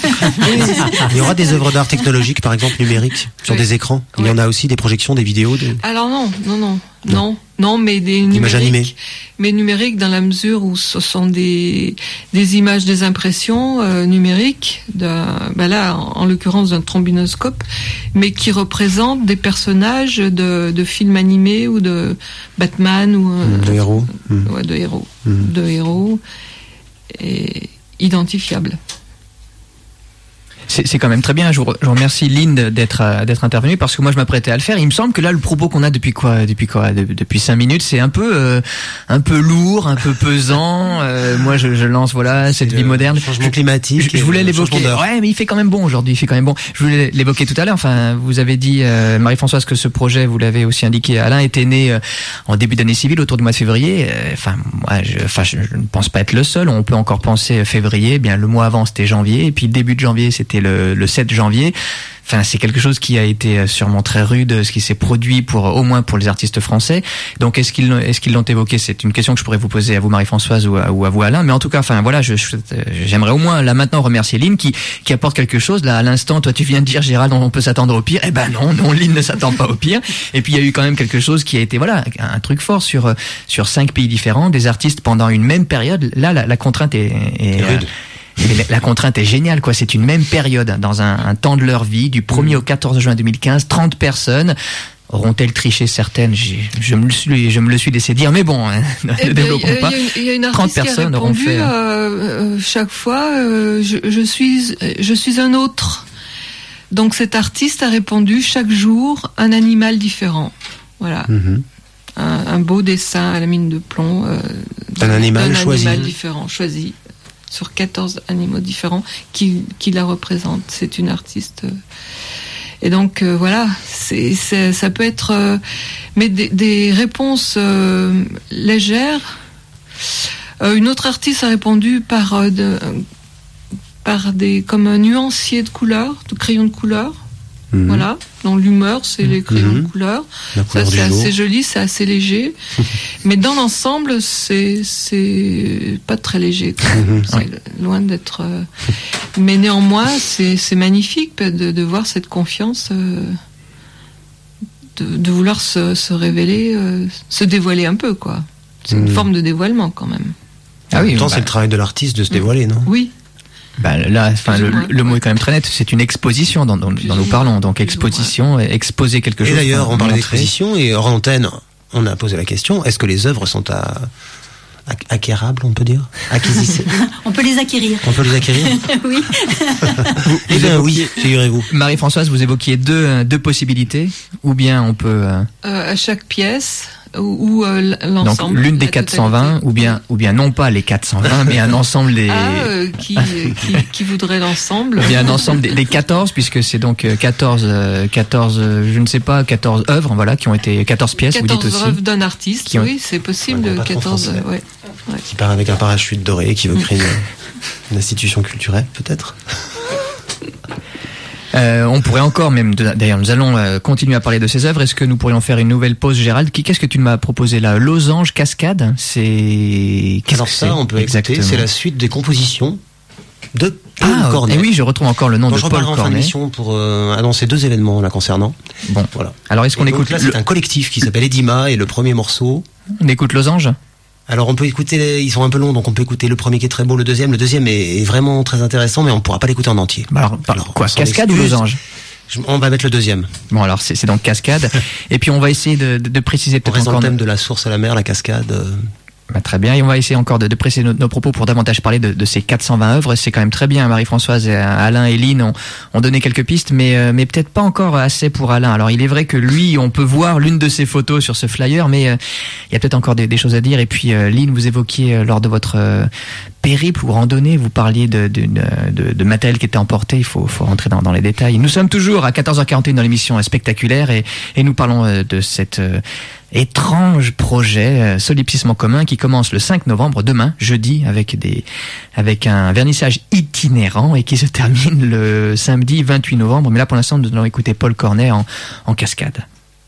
Il y aura des œuvres d'art technologiques, par exemple numériques, sur oui. des écrans. Il y en a aussi des projections, des vidéos. Des... Alors non, non, non, non, non, non mais des images animées. numériques, mais numériques dans la mesure où ce sont des des images, des impressions euh, numériques, d'un, ben là, en, en l'occurrence d'un trombinoscope, mais qui représentent des personnages de de films animés ou de Batman ou euh, de héros, ouais, de héros, mmh. de héros. Et identifiable. C'est, c'est quand même très bien. Je vous, je vous remercie Lynn d'être euh, d'être intervenue parce que moi je m'apprêtais à le faire. Il me semble que là le propos qu'on a depuis quoi depuis quoi de, depuis cinq minutes c'est un peu euh, un peu lourd, un peu pesant. Euh, moi je, je lance voilà cette vie moderne. Changement climatique. Je, je voulais l'évoquer. Ouais, mais il fait quand même bon aujourd'hui. Il fait quand même bon. Je voulais l'évoquer tout à l'heure. Enfin, vous avez dit euh, Marie-Françoise que ce projet, vous l'avez aussi indiqué, Alain, était né euh, en début d'année civile autour du mois de février. Enfin, euh, moi, je, enfin, je, je ne pense pas être le seul. On peut encore penser février. Eh bien, le mois avant c'était janvier, et puis le début de janvier c'était Le, le sept janvier. Enfin, c'est quelque chose qui a été sûrement très rude, ce qui s'est produit pour au moins pour les artistes français. Donc, est-ce qu'ils est-ce qu'ils l'ont évoqué? C'est une question que je pourrais vous poser à vous, Marie-Françoise, ou à, ou à vous, Alain. Mais en tout cas, enfin voilà, je, je, j'aimerais au moins là maintenant remercier Lynn qui qui apporte quelque chose. Là, à l'instant, toi, tu viens de dire, Gérald, on peut s'attendre au pire. Eh ben non, non, Lynn ne s'attend pas au pire. Et puis il y a eu quand même quelque chose qui a été voilà un truc fort sur sur cinq pays différents, des artistes pendant une même période. Là, la, la contrainte est, est rude. Mais la contrainte est géniale, quoi. C'est une même période, dans un, un temps de leur vie, du premier au quatorze juin deux mille quinze, trente personnes. Auront-elles triché certaines? J'ai, je, me le suis, je me le suis laissé dire, mais bon, hein, ne développons pas. Il y a une trente personnes auront fait. Euh, euh, chaque fois, euh, je, je, suis, je suis un autre. Donc cet artiste a répondu chaque jour un animal différent. Voilà. Mm-hmm. Un, un beau dessin à la mine de plomb. Euh, un animal d'un choisi. animal différent, choisi. Sur quatorze animaux différents qui, qui la représentent. C'est une artiste. Et donc, euh, voilà, c'est, c'est, ça peut être... Euh, mais des, des réponses euh, légères. Euh, une autre artiste a répondu par, euh, de, par des... comme un nuancier de couleurs, de crayons de couleurs. Mmh. Voilà, dans l'humeur, c'est les crayons mmh. de couleur. Ça, c'est assez joli, c'est assez léger. Mais dans l'ensemble, c'est c'est pas très léger. Mmh. C'est oui. loin d'être. Euh... Mais néanmoins, c'est c'est magnifique de, de voir cette confiance, euh... de, de vouloir se, se révéler, euh... se dévoiler un peu, quoi. C'est mmh. une forme de dévoilement quand même. Ah oui, en même temps, bah... c'est le travail de l'artiste de se dévoiler, non? Oui. Bah là, enfin, le, le mot est quand même très net. C'est une exposition dont, dont, dont nous parlons. Donc, exposition, exposer quelque chose. Et d'ailleurs, on parlait d'exposition et hors antenne, on a posé la question, est-ce que les œuvres sont à, à, acquérables, on peut dire? Acquisitions. On peut les acquérir. On peut les acquérir? Oui. Eh bien, oui, figurez-vous. Marie-Françoise, vous évoquiez deux, deux possibilités. Ou bien on peut... Euh... Euh, à chaque pièce... ou euh, l'ensemble. Donc l'une des quatre cent vingt, ou bien, ou bien non pas les quatre cent vingt, mais un ensemble des... Ah, euh, qui, qui, qui voudrait l'ensemble? Ou bien un ensemble des, des quatorze, puisque c'est donc quatorze, quatorze, je ne sais pas, quatorze œuvres, voilà, qui ont été, quatorze pièces, quatorze vous dites aussi. œuvres d'un artiste, qui ont... oui, c'est possible, ouais, quatorze, ouais, ouais. Qui part avec un parachute doré, qui veut créer une, une institution culturelle, peut-être. Euh, on pourrait encore, même d'ailleurs, nous allons euh, continuer à parler de ces œuvres. Est-ce que nous pourrions faire une nouvelle pause, Gérald? Qu'est-ce que tu m'as proposé là? Losange Cascade, c'est qu'est-ce Alors que ça, c'est on peut écouter. C'est la suite des compositions de Paul ah, Cornet. Et oui, je retrouve encore le nom bon, de je Paul Cornet. Je reparlerai en fin d'émission pour euh, annoncer deux événements là concernant. Bon, voilà. Alors est-ce qu'on et écoute donc, là, le... c'est un collectif qui s'appelle Edima et le premier morceau. On écoute Losange. Alors on peut écouter, les... ils sont un peu longs, donc on peut écouter le premier qui est très beau, le deuxième. Le deuxième est, est vraiment très intéressant, mais on ne pourra pas l'écouter en entier. Bah alors, alors quoi, Cascade ou Losange? On va mettre le deuxième. Bon, alors c'est, c'est donc Cascade. Et puis on va essayer de, de, de préciser peut-être encore... On reste encore... dans le thème de la source à la mer, la cascade. Euh... Bah, très bien, et on va essayer encore de, de presser nos, nos propos pour davantage parler de, de ces quatre cent vingt œuvres. C'est quand même très bien. Marie-Françoise, et Alain et Lynn ont, ont donné quelques pistes, mais, euh, mais peut-être pas encore assez pour Alain. Alors il est vrai que lui, on peut voir l'une de ses photos sur ce flyer, mais euh, il y a peut-être encore des, des choses à dire. Et puis euh, Lynn, vous évoquiez euh, lors de votre euh, périple ou randonnée, vous parliez de, de, de, de matériel qui était emporté. Il faut, faut rentrer dans, dans les détails. Nous sommes toujours à quatorze heures quarante et un dans l'émission Spectaculaire, et, et nous parlons euh, de cette... Euh, étrange projet euh, Solipsisme en commun qui commence le cinq novembre, demain, jeudi, avec des avec un vernissage itinérant et qui se termine le samedi vingt-huit novembre. Mais là, pour l'instant, nous allons écouter Paul Cornet en, en cascade.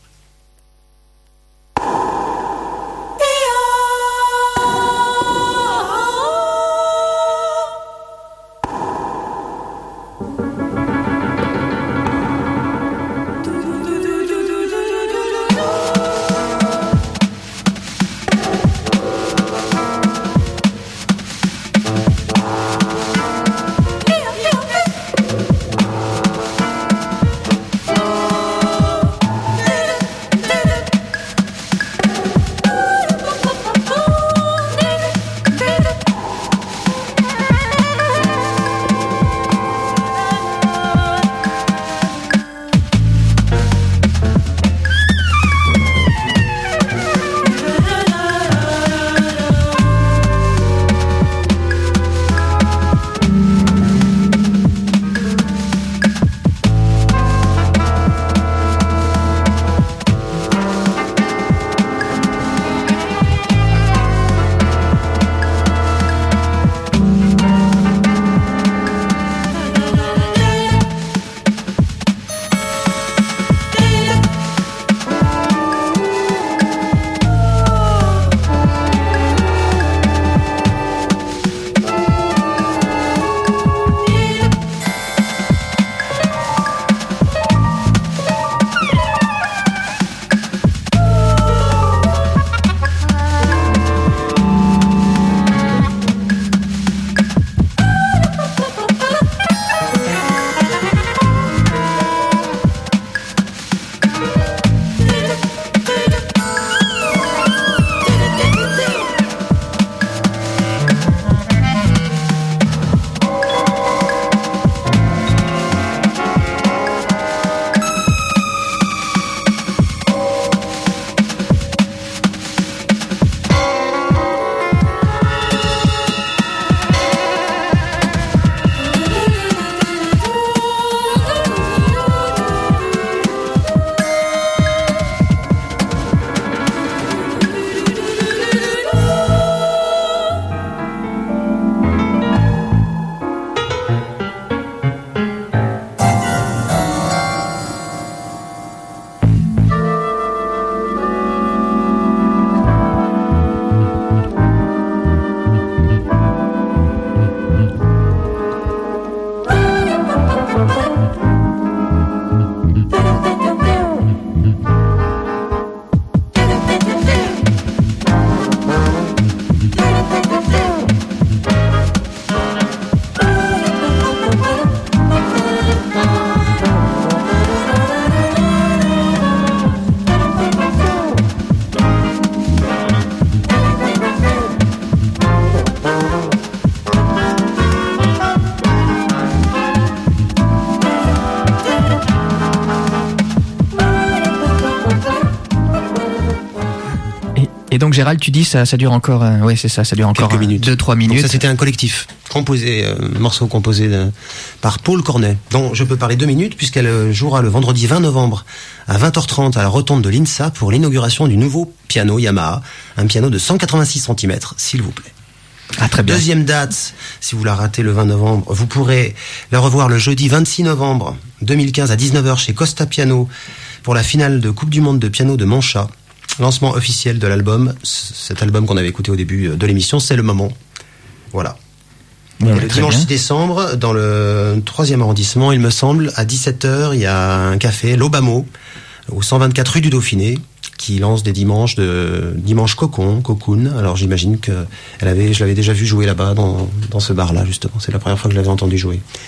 Et donc Gérald, tu dis ça, ça dure encore, euh, ouais c'est ça, ça dure encore quelques minutes, deux trois minutes. Donc ça c'était un collectif composé, euh, morceau composé de, par Paul Cornet, dont je peux parler deux minutes puisqu'elle jouera le vendredi vingt novembre à vingt heures trente à la rotonde de l'I N S A pour l'inauguration du nouveau piano Yamaha, un piano de cent quatre-vingt-six centimètres, s'il vous plaît. Ah, très bien. Deuxième date, si vous la ratez le vingt novembre, vous pourrez la revoir le jeudi vingt-six novembre deux mille quinze à dix-neuf heures chez Costa Piano pour la finale de Coupe du Monde de piano de Mancha. Lancement officiel de l'album, cet album qu'on avait écouté au début de l'émission, c'est le moment. Voilà. Bon, le dimanche six décembre, dans le troisième arrondissement, il me semble, à dix-sept heures, il y a un café, l'Obamo, au cent vingt-quatre rue du Dauphiné, qui lance des dimanches de dimanche cocon, cocoon. Alors j'imagine que elle avait, je l'avais déjà vu jouer là-bas dans dans ce bar-là justement. C'est la première fois que je l'avais entendu jouer.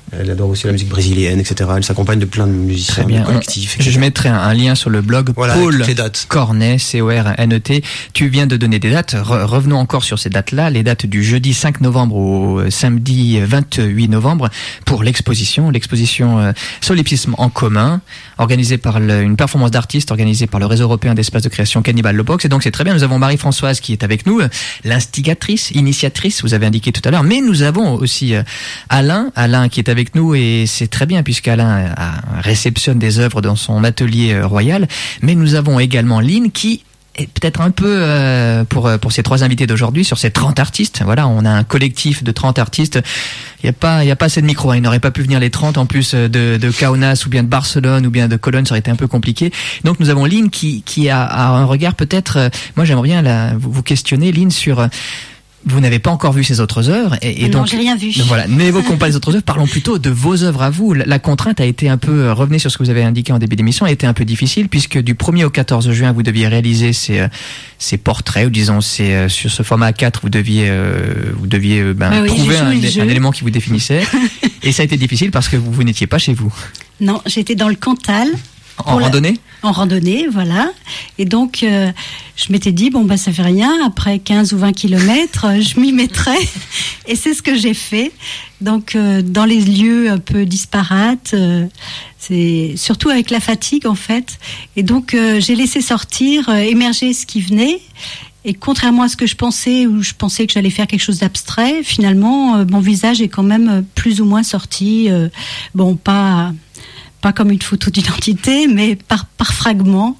Elle adore aussi la musique brésilienne, et cetera. Elle s'accompagne de plein de musiciens, de collectifs, et cetera. Je mettrai un, un lien sur le blog. Voilà, Paul les dates. Cornet, C O R N E T. Tu viens de donner des dates. Re- revenons encore sur ces dates-là. Les dates du jeudi cinq novembre au samedi vingt-huit novembre pour l'exposition. L'exposition euh, Solipsisme en commun, organisée par le, une performance d'artistes organisée par le réseau européen d'espaces de création Cannibal Le Box. Et donc c'est très bien. Nous avons Marie-Françoise qui est avec nous, l'instigatrice, initiatrice, vous avez indiqué tout à l'heure. Mais nous avons aussi euh, Alain, Alain qui est avec nous et c'est très bien puisqu'Alain a, réceptionne des œuvres dans son atelier euh, royal. Mais nous avons également Lynn qui est peut-être un peu euh, pour pour ces trois invités d'aujourd'hui sur ces trente artistes. Voilà, on a un collectif de trente artistes. Il y a pas il y a pas assez de micros, hein. Il n'aurait pas pu venir les trente en plus de de Kaunas ou bien de Barcelone ou bien de Cologne, ça aurait été un peu compliqué. Donc nous avons Lynn qui qui a, a un regard peut-être euh, moi j'aimerais bien la, vous, vous questionner Lynn sur euh, vous n'avez pas encore vu ces autres œuvres et, et non, donc j'ai rien vu. donc voilà, n'évoquons pas les autres œuvres, parlons plutôt de vos œuvres à vous. La, la contrainte a été un peu, revenez sur ce que vous avez indiqué en début d'émission, a été un peu difficile puisque du premier au quatorze juin vous deviez réaliser ces ces portraits ou disons ces sur ce format A quatre vous deviez euh, vous deviez euh, ben, ah oui, trouver un, un élément qui vous définissait et ça a été difficile parce que vous, vous n'étiez pas chez vous. Non, j'étais dans le Cantal. En randonnée la... En randonnée, voilà. Et donc, euh, je m'étais dit, bon, bah, ça fait rien. Après quinze ou vingt kilomètres, euh, je m'y mettrai. Et c'est ce que j'ai fait. Donc, euh, dans les lieux un peu disparates, euh, c'est surtout avec la fatigue, en fait. Et donc, euh, j'ai laissé sortir, euh, émerger ce qui venait. Et contrairement à ce que je pensais, où je pensais que j'allais faire quelque chose d'abstrait, finalement, euh, mon visage est quand même plus ou moins sorti. Euh, bon, pas... Pas comme une photo d'identité, mais par, par fragments.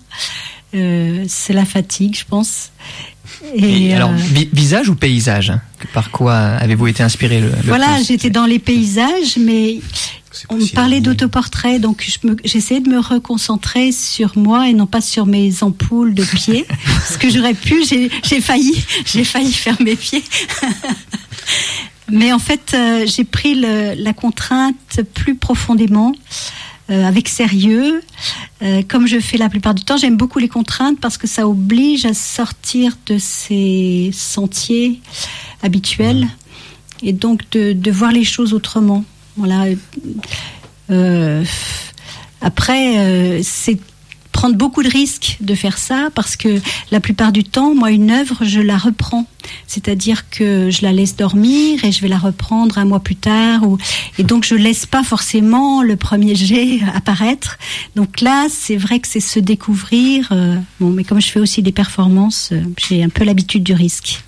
Euh, c'est la fatigue, je pense. Et, et alors, euh, vi- visage ou paysage? Par quoi avez-vous été inspiré le, le Voilà, plus? J'étais dans les paysages, mais on me parlait d'autoportrait, donc je me, j'essayais de me reconcentrer sur moi et non pas sur mes ampoules de pieds. Ce que j'aurais pu, j'ai, j'ai failli, j'ai failli faire mes pieds. Mais en fait, euh, j'ai pris le, la contrainte plus profondément. Euh, avec sérieux, euh, comme je fais la plupart du temps. J'aime beaucoup les contraintes parce que ça oblige à sortir de ces sentiers habituels et donc de, de voir les choses autrement. Voilà. Euh, après, euh, c'est prendre beaucoup de risques de faire ça parce que la plupart du temps, moi, une œuvre, je la reprends. C'est-à-dire que je la laisse dormir et je vais la reprendre un mois plus tard. Ou... Et donc, je laisse pas forcément le premier jet apparaître. Donc là, c'est vrai que c'est se découvrir. Euh... Bon, mais comme je fais aussi des performances, euh, j'ai un peu l'habitude du risque.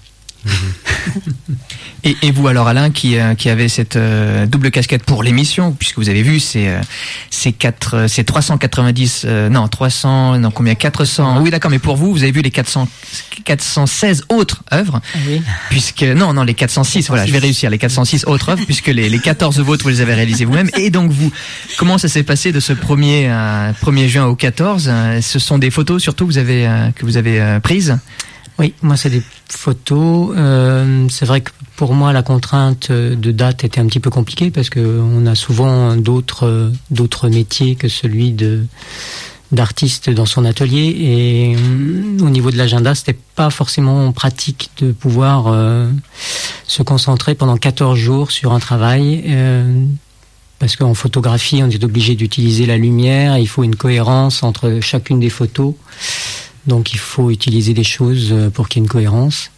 et, et vous alors Alain qui, euh, qui avait cette euh, double casquette pour l'émission puisque vous avez vu ces, euh, ces, quatre, ces trois cent quatre-vingt-dix euh, non trois cents non combien quatre cents oui d'accord mais pour vous vous avez vu les quatre cents, quatre cent seize autres œuvres oui. puisque non non les quatre cent six voilà je vais réussir les quatre cent six autres œuvres puisque les, les quatorze vôtres vous les avez réalisées vous-même et donc vous comment ça s'est passé de ce premier euh, premier juin au quatorze euh, ce sont des photos surtout que vous avez, euh, que vous avez euh, prises. Oui, moi c'est des photos. Euh, c'est vrai que pour moi la contrainte de date était un petit peu compliquée parce que on a souvent d'autres d'autres métiers que celui de d'artiste dans son atelier et euh, au niveau de l'agenda c'était pas forcément pratique de pouvoir euh, se concentrer pendant quatorze jours sur un travail. Euh, Parce qu'en photographie, on est obligé d'utiliser la lumière. Il faut une cohérence entre chacune des photos. Donc il faut utiliser des choses pour qu'il y ait une cohérence.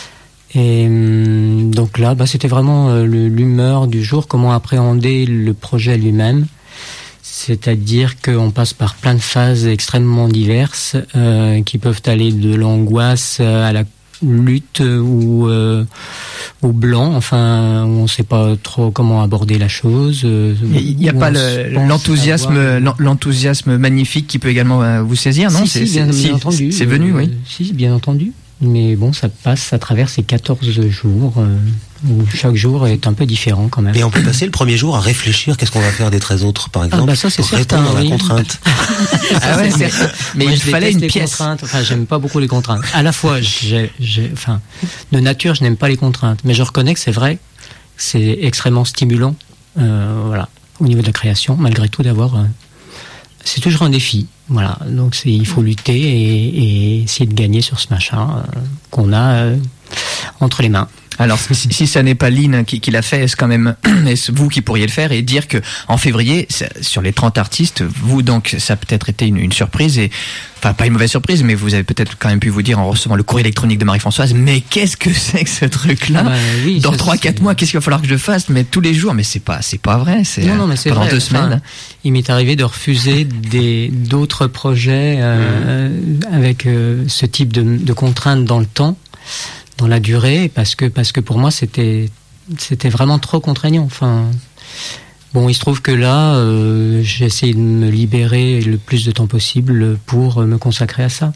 Et donc là, bah, c'était vraiment le, l'humeur du jour, comment appréhender le projet lui-même. C'est-à-dire qu'on passe par plein de phases extrêmement diverses euh, qui peuvent aller de l'angoisse à la lutte ou euh, au blanc, enfin on ne sait pas trop comment aborder la chose. Il n'y a pas le, l'enthousiasme, avoir... l'enthousiasme magnifique qui peut également vous saisir, non? Si, c'est, si, bien, c'est, bien entendu. C'est venu, euh, oui. Si, bien entendu. Mais bon, ça passe à travers ces quatorze jours, euh, où chaque jour est un peu différent quand même. Et on peut passer le premier jour à réfléchir qu'est-ce qu'on va faire des treize autres, par exemple, ah bah ça, c'est pour certain, répondre à oui. la contrainte. Ah ouais, mais, mais Moi, il je fallait une les pièce. Contraintes. Enfin, j'aime pas beaucoup les contraintes. À la fois, j'ai, j'ai, enfin, de nature, je n'aime pas les contraintes, mais je reconnais que c'est vrai, que c'est extrêmement stimulant, euh, voilà, au niveau de la création, malgré tout, d'avoir. Euh, c'est toujours un défi. Voilà, donc c'est, il faut lutter et, et essayer de gagner sur ce machin euh, qu'on a euh, entre les mains. Alors, si, si ça n'est pas Lynn qui, qui l'a fait, est-ce quand même, est-ce vous qui pourriez le faire et dire que en février, sur les trente artistes, vous donc, ça a peut-être été une, une surprise et, enfin, pas une mauvaise surprise, mais vous avez peut-être quand même pu vous dire en recevant le courrier électronique de Marie-Françoise, mais qu'est-ce que c'est que ce truc-là? Bah, oui, Dans ça, trois, quatre mois, qu'est-ce qu'il va falloir que je fasse? Mais tous les jours, mais c'est pas, c'est pas vrai, c'est, non, non, mais c'est pendant vrai. deux semaines. Enfin, il m'est arrivé de refuser des, d'autres projets, euh, mmh. avec euh, ce type de, de contraintes dans le temps, dans la durée, parce que, parce que pour moi, c'était, c'était vraiment trop contraignant. Enfin, bon, il se trouve que là, euh, j'ai essayé de me libérer le plus de temps possible pour me consacrer à ça,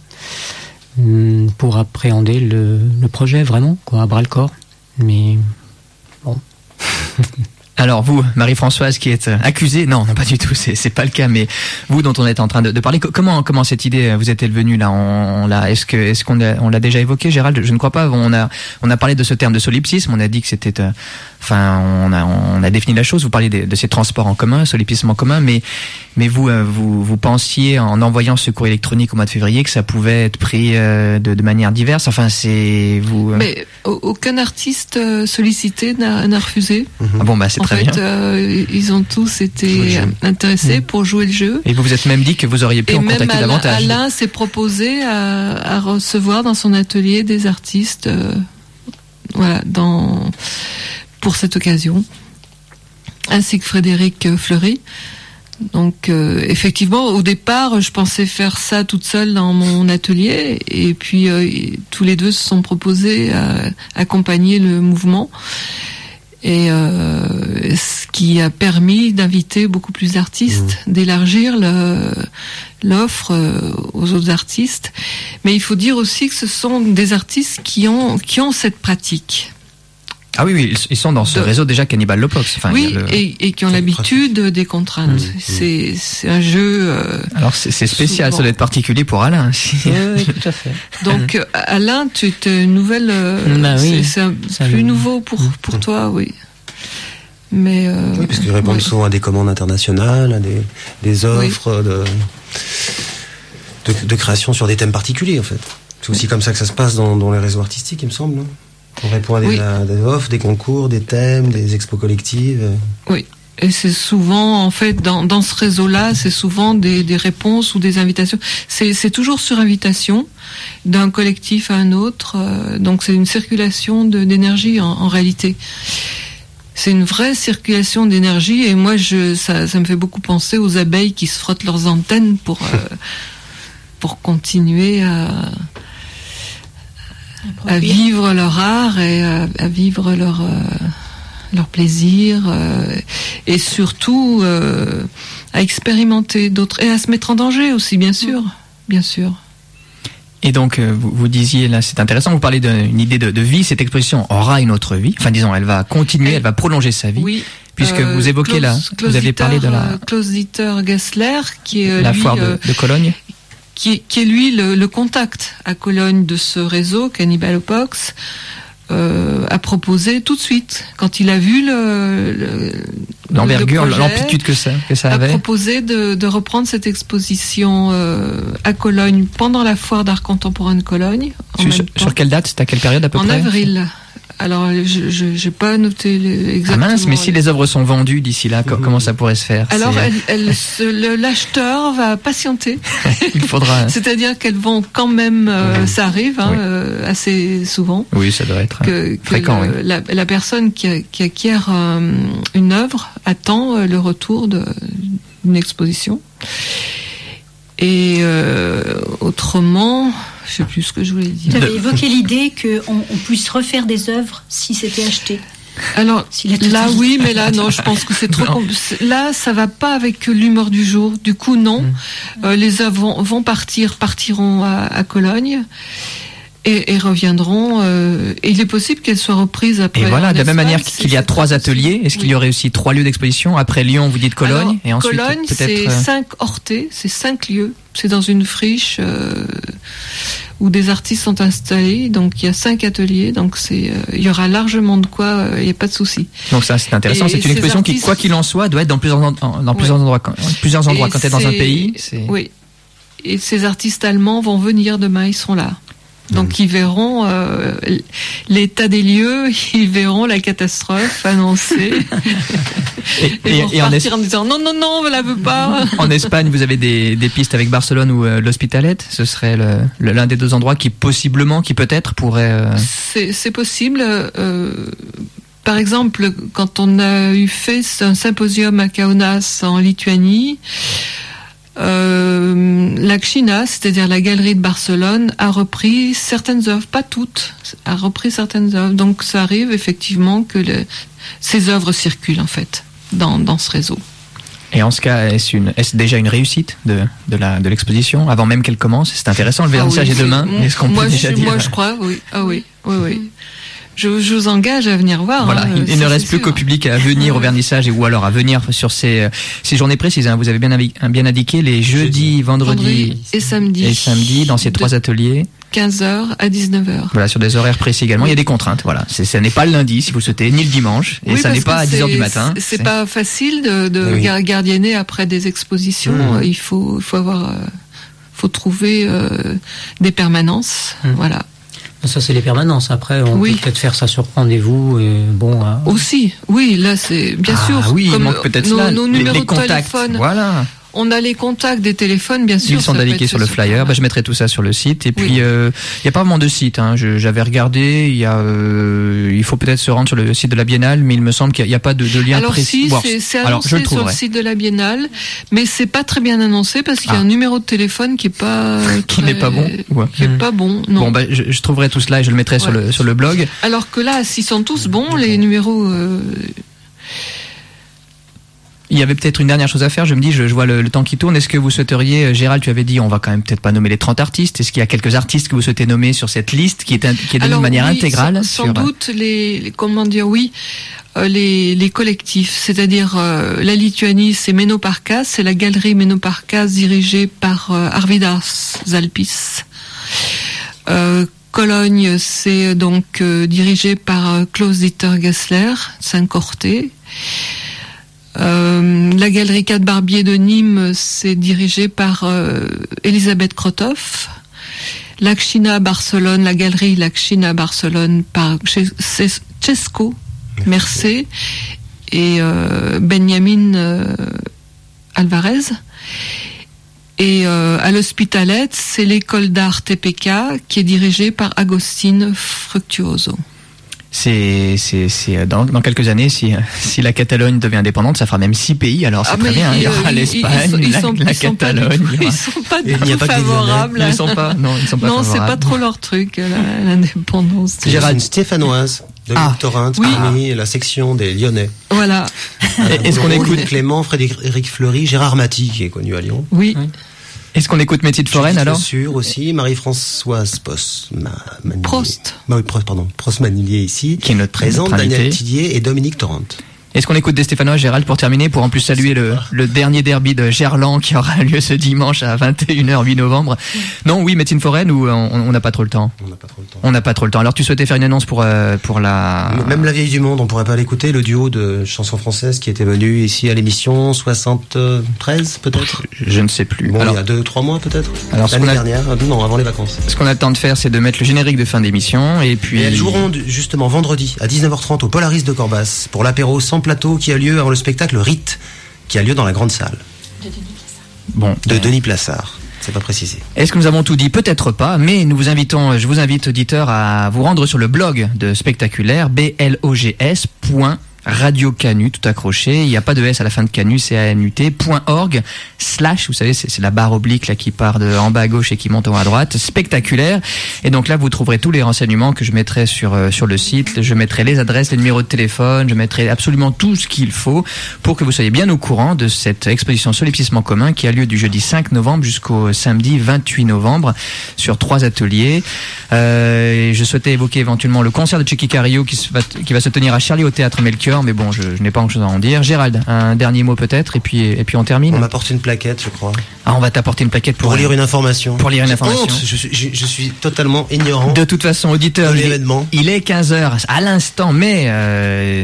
pour appréhender le, le projet vraiment, quoi, à bras le corps. Mais bon. Alors vous, Marie-Françoise, qui êtes accusée, non, non pas du tout, c'est c'est pas le cas, mais vous dont on est en train de, de parler, comment comment cette idée vous est-elle venue là? On, on l'a, est-ce que est-ce qu'on a, on l'a déjà évoqué, Gérald? Je ne crois pas. On a on a parlé de ce terme de solipsisme. On a dit que c'était, euh, enfin, on a on a défini la chose. Vous parliez de, de ces transports en commun, solipsisme en commun, mais mais vous euh, vous vous pensiez en envoyant ce courrier électronique au mois de février que ça pouvait être pris euh, de, de manière diverse. Enfin, c'est vous. Euh... Mais aucun artiste sollicité n'a, n'a refusé. Mm-hmm. Ah bon, bah c'est en très fait, bien. Euh, ils ont tous été intéressés mmh. pour jouer le jeu. Et vous vous êtes même dit que vous auriez pu et en contacter Alain, davantage. Alain s'est proposé à, à recevoir dans son atelier des artistes, euh, voilà, dans pour cette occasion, ainsi que Frédéric Fleury. Donc euh, effectivement, au départ, je pensais faire ça toute seule dans mon atelier, et puis euh, tous les deux se sont proposés à accompagner le mouvement. Et euh, ce qui a permis d'inviter beaucoup plus d'artistes, mmh. d'élargir le, l'offre aux autres artistes. Mais il faut dire aussi que ce sont des artistes qui ont qui ont cette pratique. Ah oui, oui, ils sont dans ce de... réseau déjà Cannibal Lopox. Enfin, oui, le... et, et qui ont l'habitude pratique. Des contraintes. Mmh, c'est, mmh. c'est un jeu... Euh, Alors c'est, c'est spécial, souvent. Ça doit être particulier pour Alain. Si. Oui, oui, tout à fait. Donc Alain, tu es une nouvelle... Euh, bah, oui. C'est, c'est un, ça plus le... nouveau pour, pour toi, oui. Mais euh, oui, parce qu'ils répondent oui. souvent à des commandes internationales, à des, des offres oui. de, de, de création sur des thèmes particuliers, en fait. C'est aussi oui. comme ça que ça se passe dans, dans les réseaux artistiques, il me semble. Non On répond à des, oui. à des offres, des concours, des thèmes, des expos collectives. Oui. Et c'est souvent, en fait, dans, dans ce réseau-là, c'est souvent des, des réponses ou des invitations. C'est, c'est toujours sur invitation d'un collectif à un autre. Euh, donc c'est une circulation de, d'énergie en, en réalité. C'est une vraie circulation d'énergie, et moi, je, ça, ça me fait beaucoup penser aux abeilles qui se frottent leurs antennes pour euh, pour continuer à à vivre leur art et à, à vivre leur euh, leur plaisir euh, et surtout euh, à expérimenter d'autres et à se mettre en danger aussi, bien sûr, bien sûr. Et donc, euh, vous, vous disiez, là, c'est intéressant, vous parlez d'une idée de, de vie, cette exposition aura une autre vie, enfin disons, elle va continuer, elle, elle va prolonger sa vie, oui, puisque euh, vous évoquez Klaus, là, Klaus vous avez Dieter, parlé de la... Klaus-Dieter Gessler, qui est la lui, foire de, euh, de Cologne, qui, qui est lui le, le contact à Cologne de ce réseau, Cannibal Lopox, euh, a proposé tout de suite, quand il a vu le, le l'envergure, le projet, l'amplitude que ça, que ça avait, a proposé de, de reprendre cette exposition euh, à Cologne pendant la foire d'art contemporain de Cologne. En sur, même sur quelle date, c'était à quelle période à peu en près? En avril. Alors, je je j'ai pas noté le, exactement. Ah mince, mais si les œuvres sont vendues d'ici là, mmh. comment ça pourrait se faire? Alors, elle, elle, se, le, l'acheteur va patienter. Il faudra. C'est-à-dire qu'elles vont quand même, euh, mmh. ça arrive hein, oui. euh, assez souvent. Oui, ça doit être que, fréquent. Que le, oui. la, la personne qui, a, qui acquiert euh, une œuvre attend euh, le retour de, d'une exposition. Et euh, autrement. Je sais plus ce que je voulais dire. Tu avais évoqué l'idée qu'on on puisse refaire des œuvres si c'était acheté. Alors si là oui, mais là non, je pense que c'est trop. Compl- là, ça va pas avec l'humeur du jour. Du coup, non. Mmh. Euh, les œuvres vont, vont partir, partiront à, à Cologne. Et, et reviendront. Euh, et il est possible qu'elles soient reprises après. Et voilà, de la même manière c'est, qu'il y a trois ateliers, est-ce oui. qu'il y aurait aussi trois lieux d'exposition? Après Lyon, vous dites Cologne, alors, et ensuite Cologne, peut-être. C'est euh... cinq orthées, c'est cinq lieux. C'est dans une friche euh, où des artistes sont installés. Donc il y a cinq ateliers. Donc c'est, euh, il y aura largement de quoi. Il euh, n'y a pas de souci. Donc ça, c'est intéressant. Et c'est une exposition artistes... qui, quoi qu'il en soit, doit être dans plusieurs, dans ouais. plusieurs endroits, plusieurs endroits. Et quand tu es dans un pays. C'est... Oui. Et ces artistes allemands vont venir demain. Ils seront là. Donc ils verront euh, l'état des lieux, ils verront la catastrophe annoncée. et, et, et vont repartir en, es... en disant non, non, non, on ne la veut pas. En Espagne, vous avez des, des pistes avec Barcelone ou euh, l'Hospitalet. Ce serait le, le, l'un des deux endroits qui possiblement, qui peut-être pourrait... Euh... C'est, c'est possible. Euh, par exemple, quand on a eu fait un symposium à Kaunas en Lituanie, Euh, la Kshina, c'est-à-dire la galerie de Barcelone, a repris certaines œuvres, pas toutes, a repris certaines œuvres. Donc ça arrive effectivement que le, ces œuvres circulent en fait dans, dans ce réseau. Et en ce cas, est-ce, une, est-ce déjà une réussite de, de, la, de l'exposition avant même qu'elle commence? C'est intéressant, le vernissage ah oui, est demain. Est-ce qu'on moi, peut déjà je, dire... moi je crois, oui. Ah oui, oui, oui. Je, je vous engage à venir voir. Voilà, hein, il, il ne reste plus sûr. qu'au public à venir ouais. au vernissage et ou alors à venir sur ces, ces journées précises. Hein. Vous avez bien, bien indiqué les jeudis, vendredis Vendredi et samedi. Et samedi dans ces trois ateliers. quinze heures à dix-neuf heures. Voilà, sur des horaires précis également. Oui. Il y a des contraintes. Voilà, c'est, ce n'est pas le lundi si vous le souhaitez, ni le dimanche. Et oui, ça n'est pas à dix heures du matin. C'est, c'est pas facile de, de oui. gardienner après des expositions. Mmh. Il faut, il faut avoir, euh, faut trouver euh, des permanences. Mmh. Voilà. Ça, c'est les permanences. Après, on oui. peut peut-être faire ça sur rendez-vous. Et bon, hein. Aussi, oui, là, c'est bien ah, sûr. Oui, comme il manque peut-être nos, là, nos les, numéros les contacts. De téléphone. Voilà. On a les contacts des téléphones, bien sûr. Ils sont indiqués sur le flyer. Bah, je mettrai tout ça sur le site. Et puis, il oui. euh, y a pas vraiment de site. Hein. Je, j'avais regardé. Il y a, euh, il faut peut-être se rendre sur le site de la Biennale, mais il me semble qu'il n'y a, a pas de, de lien alors précis. Si, bon, c'est, c'est annoncé alors, je le sur le site de la Biennale, mais c'est pas très bien annoncé parce qu'il y a ah. un numéro de téléphone qui est pas qui très, n'est pas bon. Ouais. Qui est mmh. pas bon. Non. Bon, bah, je, je trouverai tout cela et je le mettrai ouais. sur le sur le blog. Alors que là, s'ils sont tous bons, les numéros. Euh, Il y avait peut-être une dernière chose à faire, je me dis, je, je vois le, le temps qui tourne. Est-ce que vous souhaiteriez, Gérald, tu avais dit, on va quand même peut-être pas nommer les trente artistes. Est-ce qu'il y a quelques artistes que vous souhaitez nommer sur cette liste qui est, qui est donnée de manière oui, intégrale? Sans, sans sur... doute les, les, comment dire, oui, euh, les, les collectifs. C'est-à-dire, euh, la Lituanie, c'est Menoparkas, c'est la galerie Menoparkas dirigée par euh, Arvydas Zalpis. Euh, Cologne, c'est donc euh, dirigé par euh, Klaus-Dieter Gessler, Saint-Corté. Euh, la galerie quatre Barbier de Nîmes, c'est dirigé par euh, Elisabeth Krotov. La Kshina à Barcelone, la galerie La Kshina à Barcelone par Cesco Mercé et euh, Benjamin euh, Alvarez. Et euh, à l'Hospitalet, c'est l'école d'art T P K qui est dirigée par Agostine Fructuoso. C'est, c'est, c'est dans, dans quelques années, si, si la Catalogne devient indépendante, ça fera même six pays. Alors c'est ah très bien. Il y aura ils, l'Espagne, ils, ils la, sont, la ils Catalogne. Sont ils sont pas du tout favorables. Ils sont pas. Non, ils sont pas non, favorables. C'est pas trop leur truc, la, l'indépendance. Gérald, une stéphanoise de ah, Torrente, oui. parmi la section des Lyonnais. Voilà. Est-ce qu'on écoute Clément, Frédéric Fleury, Gérard Maty, qui est connu à Lyon. Oui. oui. Est-ce qu'on écoute Métier de Foraine alors? Sûr aussi, Marie-Françoise Post, ma, Manilier. Prost. Bah oui, Prost, pardon, Prost Manilier ici, qui est notre présente, Daniel Tillier et Dominique Torrente. Est-ce qu'on écoute des Stéphanois, Gérald, pour terminer, pour en plus saluer le, le dernier derby de Gerland qui aura lieu ce dimanche à vingt et une heures, huit novembre. Non, oui, médecine foraine ou on n'a pas trop le temps? On n'a pas trop le temps. On n'a pas trop le temps. Alors tu souhaitais faire une annonce pour, euh, pour la... Même La Vieille du Monde, on pourrait pas l'écouter, le duo de chansons françaises qui était venu ici à l'émission soixante-treize peut-être? Je ne sais plus. Bon, alors, il y a deux, trois mois peut-être? Alors, L'année a... dernière, non, avant les vacances. Ce qu'on a le temps de faire, c'est de mettre le générique de fin d'émission et puis... Et elles joueront justement vendredi à dix-neuf heures trente au Polaris de Corbas pour l'apéro sans plateau qui a lieu avant le spectacle Rite, qui a lieu dans la grande salle. De Denis Plassard. Bon, de Denis Plassard. C'est pas précisé. Est-ce que nous avons tout dit? Peut-être pas, mais nous vous invitons, je vous invite, auditeurs, à vous rendre sur le blog de Spectaculaire, b l o g s point Radio Canu, tout accroché. Il n'y a pas de S à la fin de Canu, c'est A N U T, point org, slash, vous savez, c'est, c'est la barre oblique là qui part de en bas à gauche et qui monte en haut à droite, Spectaculaire. Et donc là, vous trouverez tous les renseignements que je mettrai sur, euh, sur le site. Je mettrai les adresses, les numéros de téléphone, je mettrai absolument tout ce qu'il faut pour que vous soyez bien au courant de cette exposition Solipsisme en commun qui a lieu du jeudi cinq novembre jusqu'au samedi vingt-huit novembre sur trois ateliers. Euh, et je souhaitais évoquer éventuellement le concert de Checky Carillo qui, se va, qui va se tenir à Charlie au Théâtre Melchior. Mais bon, je, je n'ai pas grand chose à en dire. Gérald, un dernier mot peut-être, et puis, et puis on termine. On m'apporte une plaquette, je crois. Ah, on va t'apporter une plaquette pour, pour lire une information. Pour lire une information. Honte, je, je, je suis totalement ignorant. De toute façon, auditeur, de l'événement. Il est quinze heures à l'instant, mais euh,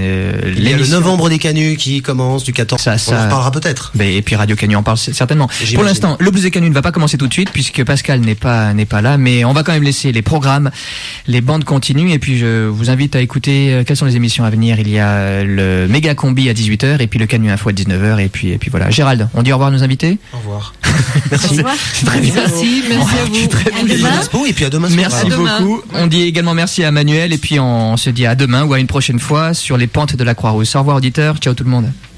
euh, Il y a le l'émission. novembre des Canuts qui commence du quatorze. Ça, On ça- en reparlera peut-être. Ben, et puis Radio Canu en parle certainement. J'imagine. Pour l'instant, le Blues des Canuts ne va pas commencer tout de suite puisque Pascal n'est pas n'est pas là, mais on va quand même laisser les programmes, les bandes continuent et puis je vous invite à écouter euh, quelles sont les émissions à venir. Il y a euh, le Méga Combi à dix-huit heures et puis le Canu Info à dix-neuf heures et puis et puis voilà. Gérald, on dit au revoir à nos invités. Au revoir. Au Merci. revoir. Très bien. Merci, merci à vous. Très À bien. demain. Dispo, et puis à demain soir. Merci À demain. beaucoup. On dit également merci à Manuel et puis on se dit à demain ou à une prochaine fois sur les pentes de la Croix-Rousse. Au revoir auditeurs, ciao tout le monde.